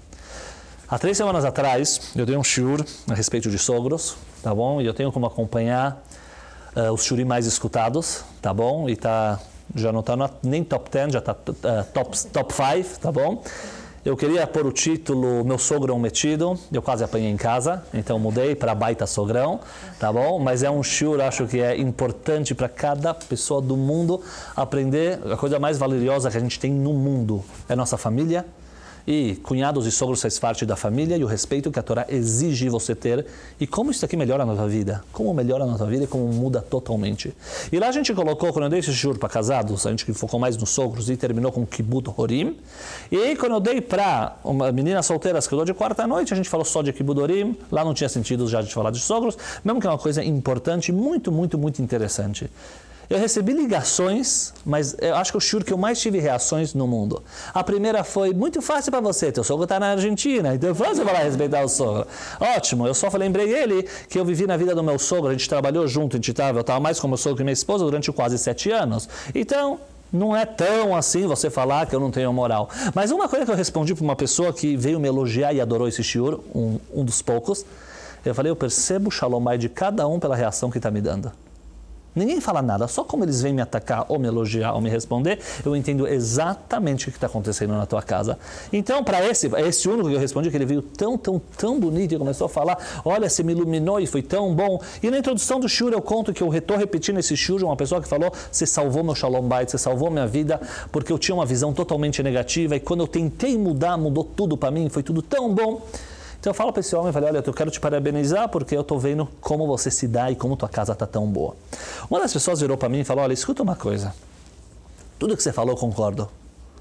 Há 3 semanas atrás, eu dei um shiur a respeito de sogros, tá bom? E eu tenho como acompanhar os shiurim mais escutados, tá bom? E já não está nem top 10, já está top 5, tá bom? Eu queria pôr o título Meu Sogro é um Metido, eu quase apanhei em casa, então mudei para Baita Sogrão, tá bom? Mas é um shiur, acho que é importante para cada pessoa do mundo aprender. A coisa mais valiosa que a gente tem no mundo é nossa família. E cunhados e sogros faz parte da família e o respeito que a Torá exige você ter. E como isso aqui melhora a nossa vida? Como melhora a nossa vida e como muda totalmente. E lá a gente colocou, quando eu dei esse shiur para casados, a gente focou mais nos sogros e terminou com Kibud Horim. E aí quando eu dei para meninas solteiras que eu dou de quarta noite, a gente falou só de Kibud Horim. Lá não tinha sentido já de falar de sogros, mesmo que é uma coisa importante, muito, muito, muito interessante. Eu recebi ligações, mas eu acho que o shiur que eu mais tive reações no mundo. A primeira foi, muito fácil para você, teu sogro está na Argentina, então é fácil falar respeitar o sogro. Ótimo, eu só lembrei ele que eu vivi na vida do meu sogro, a gente trabalhou junto, eu estava mais com meu sogro que minha esposa durante quase 7 anos. Então, não é tão assim você falar que eu não tenho moral. Mas uma coisa que eu respondi para uma pessoa que veio me elogiar e adorou esse shiur, um dos poucos, eu falei, eu percebo o Shalom Bay de cada um pela reação que está me dando. Ninguém fala nada, só como eles vêm me atacar ou me elogiar ou me responder, eu entendo exatamente o que está acontecendo na tua casa. Então, para esse único que eu respondi, que ele veio tão bonito e começou a falar, olha, você me iluminou e foi tão bom. E na introdução do shiur eu conto que eu estou repetindo esse shiur de uma pessoa que falou, você salvou meu Shalom Bayit, você salvou minha vida, porque eu tinha uma visão totalmente negativa e quando eu tentei mudar, mudou tudo para mim, foi tudo tão bom. Então eu falo para esse homem, olha, eu quero te parabenizar porque eu estou vendo como você se dá e como tua casa está tão boa. Uma das pessoas virou para mim e falou, olha, escuta uma coisa, tudo que você falou eu concordo,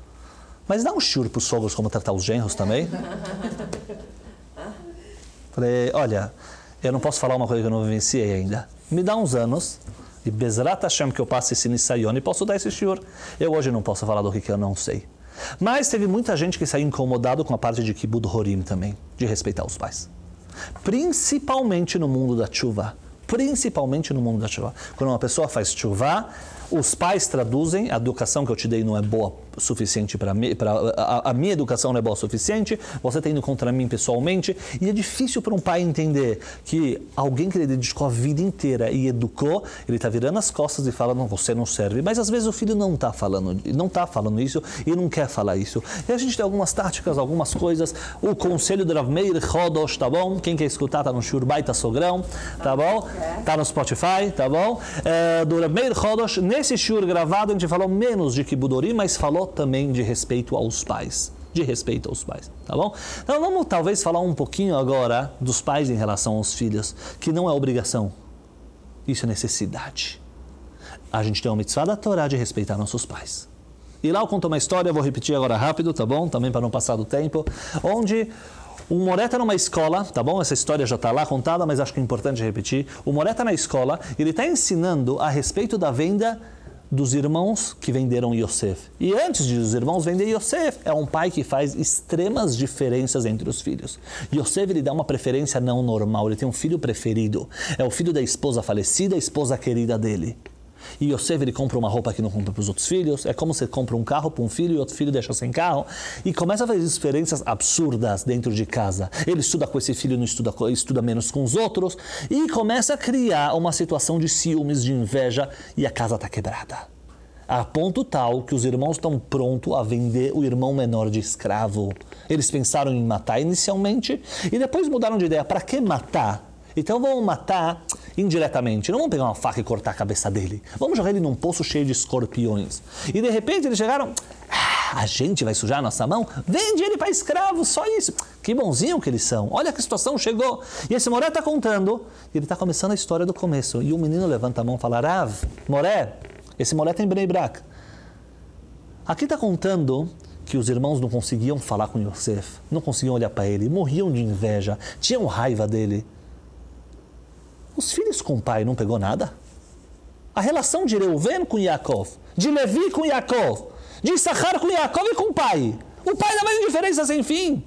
mas dá um shiur para os sogros como tratar os genros também. Falei, olha, eu não posso falar uma coisa que eu não vivenciei ainda, me dá uns anos e Bezrat Hashem que eu passe esse nisayon e posso dar esse shiur. Eu hoje não posso falar do que eu não sei. Mas teve muita gente que saiu incomodado com a parte de Kibud Horim também, de respeitar os pais. Principalmente no mundo da tshuva. Quando uma pessoa faz tshuva, os pais traduzem, a educação que eu te dei não é boa o suficiente para mim, a minha educação não é boa o suficiente, você está indo contra mim pessoalmente, e é difícil para um pai entender que alguém que ele dedicou a vida inteira e educou, ele está virando as costas e fala, não, você não serve, mas às vezes o filho não está falando isso e não quer falar isso. E a gente tem algumas táticas, algumas coisas, o conselho do Rav Meir Chodosh, tá bom? Quem quer escutar, tá no shiur Baita Sogrão, tá bom? Tá no Spotify, tá bom? Do Rav Meir Chodosh, nesse shiur gravado a gente falou menos de Kibud Horim, mas falou também de respeito aos pais. Tá bom? Então vamos talvez falar um pouquinho agora dos pais em relação aos filhos, que não é obrigação, isso é necessidade. A gente tem uma mitzvah da Torá de respeitar nossos pais. E lá eu conto uma história, eu vou repetir agora rápido, tá bom? Também para não passar do tempo, onde um Moré está numa escola, tá bom? Essa história já está lá contada, mas acho que é importante repetir. O Moré está na escola e ele está ensinando a respeito da venda dos irmãos que venderam Yosef. E antes de os irmãos vender Yosef, é um pai que faz extremas diferenças entre os filhos. Yosef, ele dá uma preferência não normal, ele tem um filho preferido. É o filho da esposa falecida, a esposa querida dele. E Yosef, ele compra uma roupa que não compra para os outros filhos. É como você compra um carro para um filho e outro filho deixa sem carro. E começa a fazer diferenças absurdas dentro de casa. Ele estuda com esse filho, não estuda menos com os outros. E começa a criar uma situação de ciúmes, de inveja. E a casa está quebrada. A ponto tal que os irmãos estão prontos a vender o irmão menor de escravo. Eles pensaram em matar inicialmente. E depois mudaram de ideia. Para que matar? Então vamos matar indiretamente. Não vamos pegar uma faca e cortar a cabeça dele. Vamos jogar ele num poço cheio de escorpiões. E de repente eles chegaram... a gente vai sujar a nossa mão? Vende ele para escravo, só isso. Que bonzinho que eles são. Olha que situação chegou. E esse Moré está contando. E ele está começando a história do começo. E o menino levanta a mão e fala, Rav, Moré, esse Moré tem Bnei Brak. Aqui está contando que os irmãos não conseguiam falar com Yosef. Não conseguiam olhar para ele. Morriam de inveja. Tinham raiva dele. Os filhos com o pai não pegou nada? A relação de Reuven com Yaakov, de Levi com Yaakov, de Issachar com Yaakov e com o pai. O pai dá mais indiferença sem fim.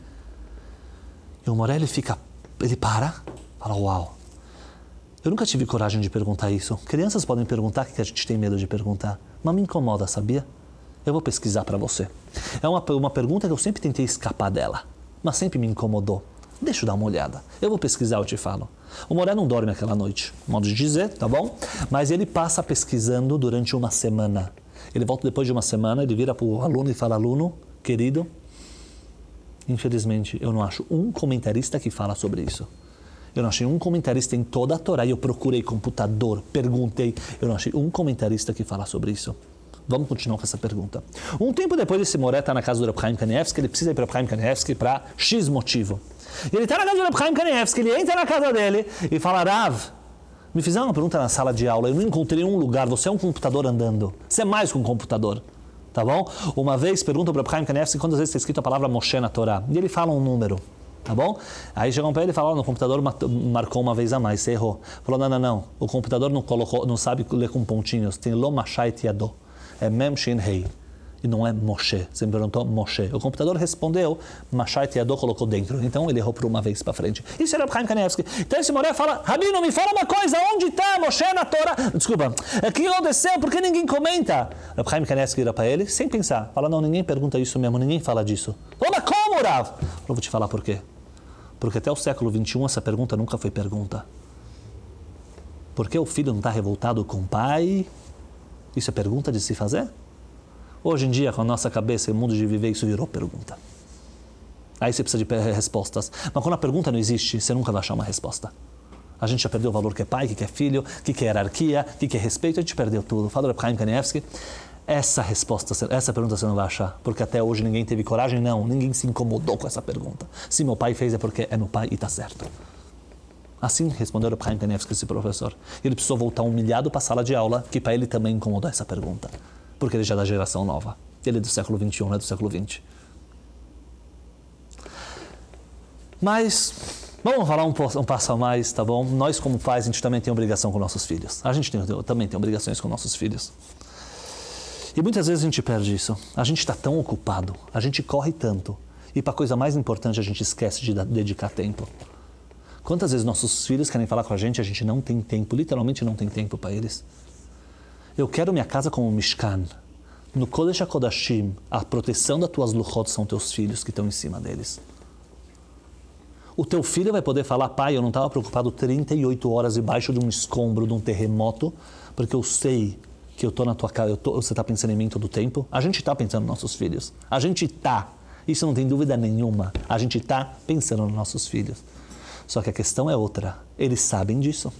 E o Moré, ele para, fala, uau. Eu nunca tive coragem de perguntar isso. Crianças podem perguntar o que a gente tem medo de perguntar. Mas me incomoda, sabia? Eu vou pesquisar para você. É uma pergunta que eu sempre tentei escapar dela, mas sempre me incomodou. Deixa eu dar uma olhada. Eu vou pesquisar, eu te falo. O Moré não dorme aquela noite, modo de dizer, tá bom? Mas ele passa pesquisando durante uma semana. Ele volta depois de uma semana, ele vira para o aluno e fala, aluno, querido, infelizmente eu não acho um comentarista que fala sobre isso. Eu não achei um comentarista em toda a Torá. Eu procurei computador, perguntei, eu não achei um comentarista que fala sobre isso. Vamos continuar com essa pergunta. Um tempo depois, esse Moré está na casa do Reb Chaim Kanievsky, ele precisa ir para o Reb Chaim Kanievsky para X motivo. E ele está na casa do Reb Chaim Kanievsky, ele entra na casa dele e fala, Rav, me fizeram uma pergunta na sala de aula, eu não encontrei um lugar, você é um computador andando, você é mais que um computador, tá bom? Uma vez, pergunta para o Reb Chaim Kanievsky quantas vezes está escrito a palavra Moshe na Torá, e ele fala um número, tá bom? Aí chegam para ele e falam, no computador marcou uma vez a mais, você errou. Falou, não, o computador não sabe ler com pontinhos, tem Lo Mashai Tiado, é Mem Shin Hei. E não é Moshe. Você me perguntou Moshe. O computador respondeu, Mashai Tiado colocou dentro. Então ele errou por uma vez para frente. Isso era o Chaim Kanievsky. Então esse Moré fala, Rabino, me fala uma coisa, onde está Moshe na Torá? Desculpa, o que aconteceu? Por que ninguém comenta? O Chaim Kanievsky vira para ele, sem pensar. Fala, não, ninguém pergunta isso mesmo, ninguém fala disso. Mas como, Rav? Eu vou te falar por quê. Porque até o século XXI essa pergunta nunca foi pergunta. Por que o filho não está revoltado com o pai? Isso é pergunta de se fazer? Hoje em dia, com a nossa cabeça e o mundo de viver, isso virou pergunta. Aí você precisa de respostas. Mas quando a pergunta não existe, você nunca vai achar uma resposta. A gente já perdeu o valor que é pai, que é filho, que é hierarquia, que é respeito, a gente perdeu tudo. Fala do Chaim Kanievsky, essa pergunta você não vai achar. Porque até hoje ninguém teve coragem, não. Ninguém se incomodou com essa pergunta. Se meu pai fez é porque é meu pai e está certo. Assim respondeu o Chaim Kanievsky, esse professor. Ele precisou voltar humilhado para a sala de aula, que para ele também incomodou essa pergunta. Porque ele já é da geração nova. Ele é do século XXI, não é do século XX. Mas, vamos falar um passo a mais, tá bom? Nós, como pais, a gente também tem obrigação com nossos filhos. A gente também tem obrigações com nossos filhos. E muitas vezes a gente perde isso. A gente está tão ocupado, a gente corre tanto. E para a coisa mais importante, a gente esquece de dedicar tempo. Quantas vezes nossos filhos querem falar com a gente não tem tempo, literalmente não tem tempo para eles. Eu quero minha casa como um Mishkan. No Kodesh HaKodashim, a proteção das tuas luchot são teus filhos que estão em cima deles. O teu filho vai poder falar, pai, eu não estava preocupado 38 horas debaixo de um escombro, de um terremoto, porque eu sei que eu estou na tua casa, você está pensando em mim todo o tempo. A gente está pensando nos nossos filhos. A gente está. Isso não tem dúvida nenhuma. A gente está pensando nos nossos filhos. Só que a questão é outra. Eles sabem disso.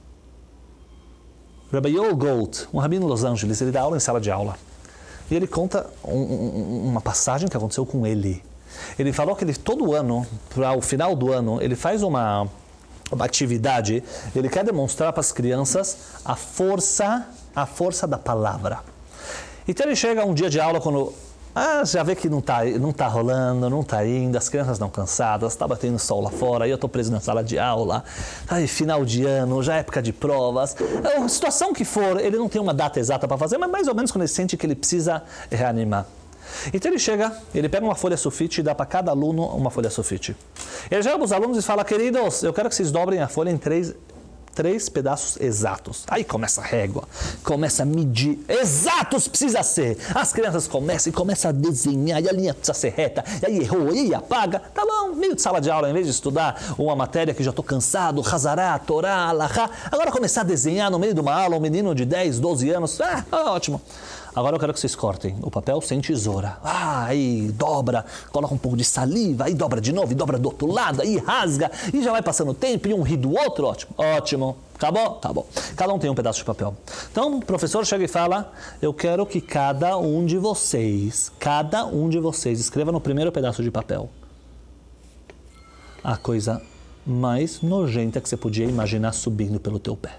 Rabbi Yoel Gold, um rabino em Los Angeles, ele dá aula em sala de aula. E ele conta uma passagem que aconteceu com ele. Ele falou que ele todo ano, para o final do ano, ele faz uma atividade, ele quer demonstrar para as crianças a força da palavra. Então ele chega um dia de aula quando Já vê que não tá rolando, não tá indo, as crianças estão cansadas, tá batendo sol lá fora, aí eu tô preso na sala de aula, aí final de ano, já é época de provas. A situação que for, ele não tem uma data exata para fazer, mas mais ou menos quando ele sente que ele precisa reanimar. Então ele chega, ele pega uma folha sulfite e dá para cada aluno uma folha sulfite. Ele chega para os alunos e fala, queridos, eu quero que vocês dobrem a folha em três pedaços exatos. Aí começa a régua, começa a medir. Exatos precisa ser. As crianças começam a desenhar, e a linha precisa ser reta, e aí errou, e aí apaga. Tá bom, meio de sala de aula, em vez de estudar uma matéria que já estou cansado, Hazará, Torá, Alahá, agora começar a desenhar no meio de uma aula, um menino de 10, 12 anos, ótimo. Agora eu quero que vocês cortem o papel sem tesoura. Aí dobra, coloca um pouco de saliva, aí dobra de novo, e dobra do outro lado, aí rasga, e já vai passando o tempo, e um ri do outro, ótimo, ótimo. Acabou? Tá bom. Cada um tem um pedaço de papel. Então o professor chega e fala, eu quero que cada um de vocês escreva no primeiro pedaço de papel a coisa mais nojenta que você podia imaginar subindo pelo teu pé.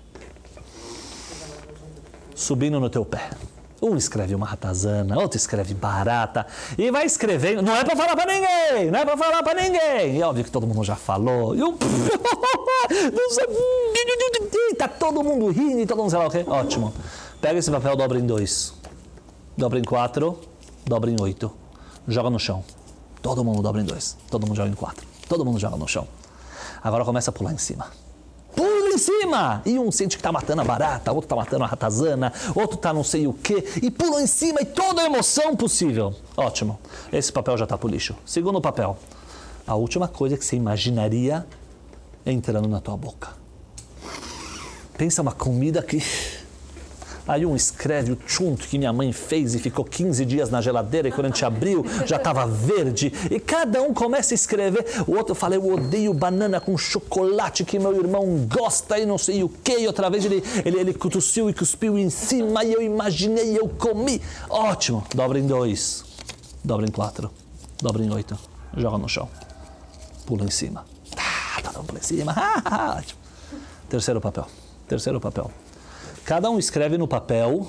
Subindo no teu pé. Um escreve uma ratazana, outro escreve barata, e vai escrevendo, não é para falar para ninguém, não é para falar para ninguém. E óbvio que todo mundo já falou, tá todo mundo rindo e todo mundo sei lá o quê. Ótimo. Pega esse papel, dobra em 2, dobra em 4, dobra em 8, joga no chão. Todo mundo dobra em 2, todo mundo joga em 4, todo mundo joga no chão. Agora começa a pular em cima. Pula em cima! E um sente que está matando a barata, outro está matando a ratazana, outro está não sei o quê, e pulam em cima e toda a emoção possível. Ótimo. Esse papel já está pro lixo. Segundo papel. A última coisa que você imaginaria entrando na tua boca. Pensa uma comida que... Aí um escreve o chunto que minha mãe fez e ficou 15 dias na geladeira e quando a gente abriu já estava verde. E cada um começa a escrever. O outro fala, eu odeio banana com chocolate que meu irmão gosta e não sei o quê. E outra vez ele tossiu e cuspiu em cima e eu imaginei, eu comi. Ótimo. Dobra em 2, dobra em 4, dobra em 8, joga no chão. Pula em cima. Pula em cima. Ótimo. Terceiro papel. Cada um escreve no papel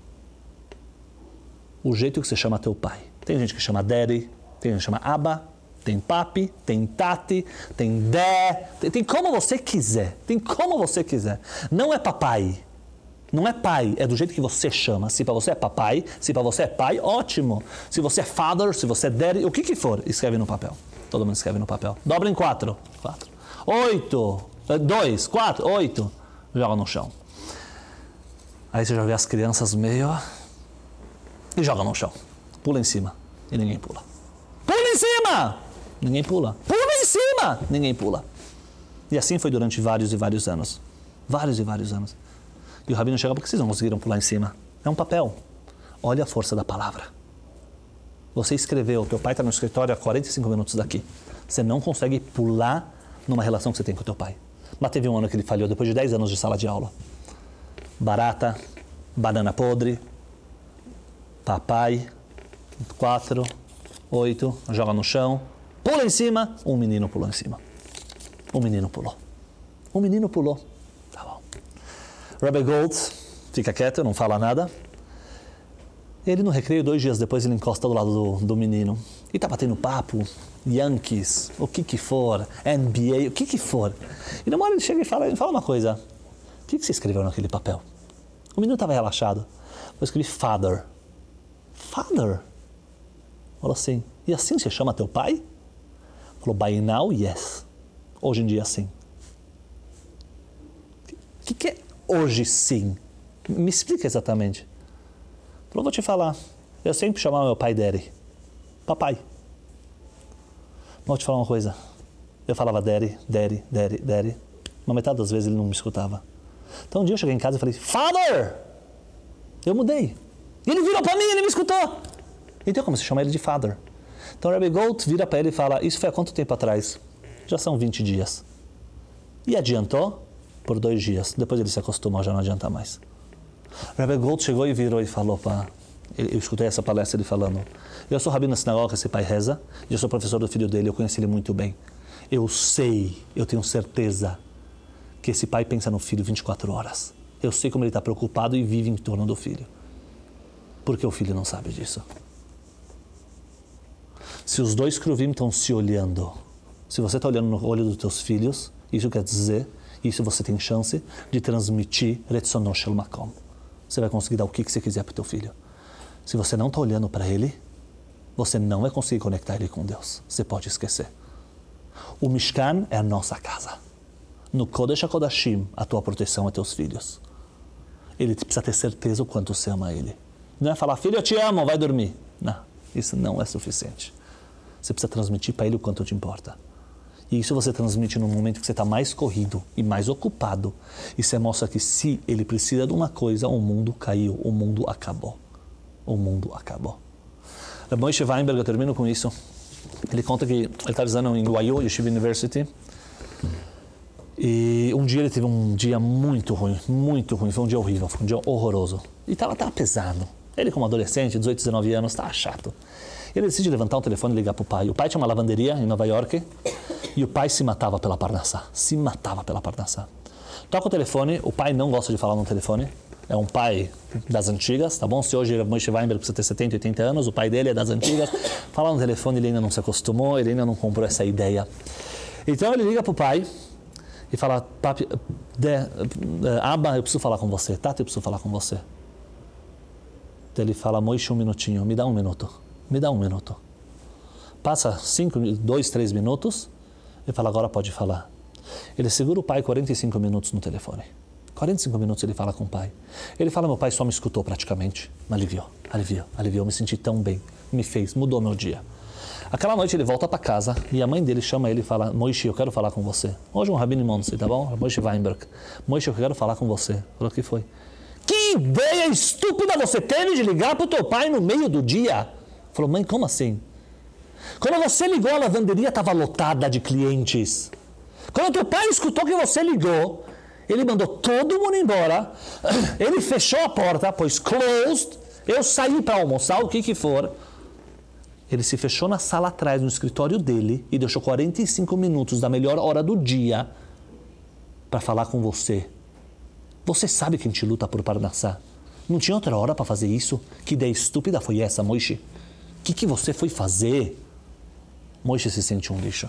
o jeito que você chama teu pai. Tem gente que chama Daddy, tem gente que chama Abba, tem Papi, tem Tati, tem Dé, tem como você quiser. Tem como você quiser. Não é papai. Não é pai, é do jeito que você chama. Se para você é papai, se para você é pai, ótimo. Se você é father, se você é daddy, o que for, escreve no papel. Todo mundo escreve no papel. Dobra em 4. 8. 2, 4, 8. Joga no chão. Aí você já vê as crianças meio... E joga no chão. Pula em cima. E ninguém pula. Pula em cima! Ninguém pula. Pula em cima! Ninguém pula. E assim foi durante vários e vários anos. Vários e vários anos. E o rabino chega, por que vocês não conseguiram pular em cima? É um papel. Olha a força da palavra. Você escreveu, teu pai está no escritório há 45 minutos daqui. Você não consegue pular numa relação que você tem com o teu pai. Mas teve um ano que ele falhou, depois de 10 anos de sala de aula. Barata, banana podre, papai, 4, 8, joga no chão, pula em cima, um menino pulou em cima. Um menino pulou. Tá bom. Rabbi Gold fica quieto, não fala nada. Ele no recreio, 2 dias depois, ele encosta do lado do menino. E tá batendo papo, Yankees, o que for, NBA, o que for. E numa hora ele chega e fala uma coisa. O que você escreveu naquele papel? O menino estava relaxado. Eu escrevi father. Father? Falou assim, e assim você chama teu pai? Falou, by now, yes. Hoje em dia, sim. O que é hoje, sim? Me explica exatamente. Falou, vou te falar. Eu sempre chamava meu pai daddy. Papai. Mas vou te falar uma coisa. Eu falava daddy. Mas metade das vezes ele não me escutava. Então um dia eu cheguei em casa e falei, Father! Eu mudei. E ele virou para mim, ele me escutou. Então como se chama ele de Father? Então o Rabbi Gold vira para ele e fala, isso foi há quanto tempo atrás? Já são 20 dias. E adiantou por 2 dias. Depois ele se acostumou, já não adianta mais. O Rabbi Gold chegou e virou e falou para... Eu escutei essa palestra ele falando, eu sou rabino na sinagoga, esse pai reza, e eu sou professor do filho dele, eu conheci ele muito bem. Eu sei, eu tenho certeza que esse pai pensa no filho 24 horas. Eu sei como ele está preocupado e vive em torno do filho. Porque o filho não sabe disso. Se os dois kruvim estão se olhando, se você está olhando no olho dos teus filhos, isso quer dizer, isso você tem chance de transmitir Retzono Shel Makom. Você vai conseguir dar o que você quiser para o teu filho. Se você não está olhando para ele, você não vai conseguir conectar ele com Deus. Você pode esquecer. O Mishkan é a nossa casa. No Kodesh HaKodashim, a tua proteção é teus filhos. Ele precisa ter certeza o quanto você ama ele. Não é falar, filho, eu te amo, vai dormir. Não, isso não é suficiente. Você precisa transmitir para ele o quanto te importa. E isso você transmite no momento que você está mais corrido e mais ocupado. E você mostra que se ele precisa de uma coisa, o mundo caiu, o mundo acabou. O mundo acabou. Rabbi Moshe Weinberg, eu termino com isso. Ele conta que ele está visando em YU, Yeshiva University. E um dia ele teve um dia muito ruim, foi um dia horrível, foi um dia horroroso. E estava pesado. Ele como adolescente, 18, 19 anos, estava chato. Ele decide levantar o telefone e ligar para o pai. O pai tinha uma lavanderia em Nova York e o pai se matava pela Parnassá. Toca o telefone, o pai não gosta de falar no telefone. É um pai das antigas, tá bom? Se hoje Rabbi Moshe Weinberg precisa ter 70, 80 anos, o pai dele é das antigas. Fala no telefone, ele ainda não se acostumou, ele ainda não comprou essa ideia. Então ele liga para o pai e fala, papi, Abba, eu preciso falar com você. Tata, eu preciso falar com você. Então ele fala, Moshe, um minutinho, me dá um minuto. Passa 2, 3 minutos, ele fala, agora pode falar. Ele segura o pai 45 minutos no telefone. 45 minutos ele fala com o pai. Ele fala, meu pai só me escutou praticamente. Aliviou, me senti tão bem. Mudou meu dia. Aquela noite ele volta para casa e a mãe dele chama ele e fala, Moshe, eu quero falar com você. Hoje um Rabino Monsi, tá bom? Moshe Weinberg. Moshe, eu quero falar com você. Falou, o que foi? Que ideia estúpida você teve de ligar para o teu pai no meio do dia? Falou, mãe, como assim? Quando você ligou, a lavanderia estava lotada de clientes. Quando teu pai escutou que você ligou, ele mandou todo mundo embora, ele fechou a porta, pôs closed, eu saí para almoçar, o que for. Ele se fechou na sala atrás, no escritório dele, e deixou 45 minutos da melhor hora do dia para falar com você. Você sabe que a gente luta por Parnassá. Não tinha outra hora para fazer isso? Que ideia estúpida foi essa, Moshe? O que você foi fazer? Moshe se sente um lixo.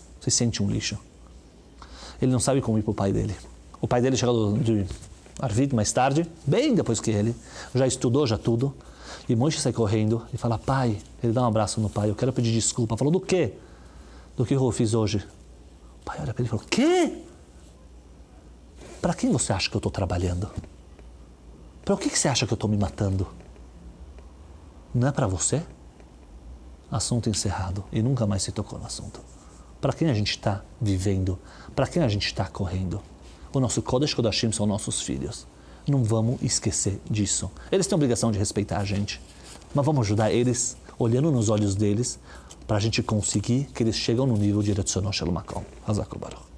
Ele não sabe como ir para o pai dele. O pai dele chegou de Arvit mais tarde, bem depois que ele, já estudou, já tudo. E Moshe sai correndo e fala, pai, ele dá um abraço no pai, eu quero pedir desculpa. Falou, do quê? Do que eu fiz hoje. O pai olha para ele e falou, quê? Para quem você acha que eu estou trabalhando? Para o que você acha que eu estou me matando? Não é para você? Assunto encerrado. E nunca mais se tocou no assunto. Para quem a gente está vivendo? Para quem a gente está correndo? O nosso Kodesh Kodashim são nossos filhos. Não vamos esquecer disso. Eles têm a obrigação de respeitar a gente. Mas vamos ajudar eles, olhando nos olhos deles, para a gente conseguir que eles cheguem no nível de Retzono Shel Makom. Hazak Baruch.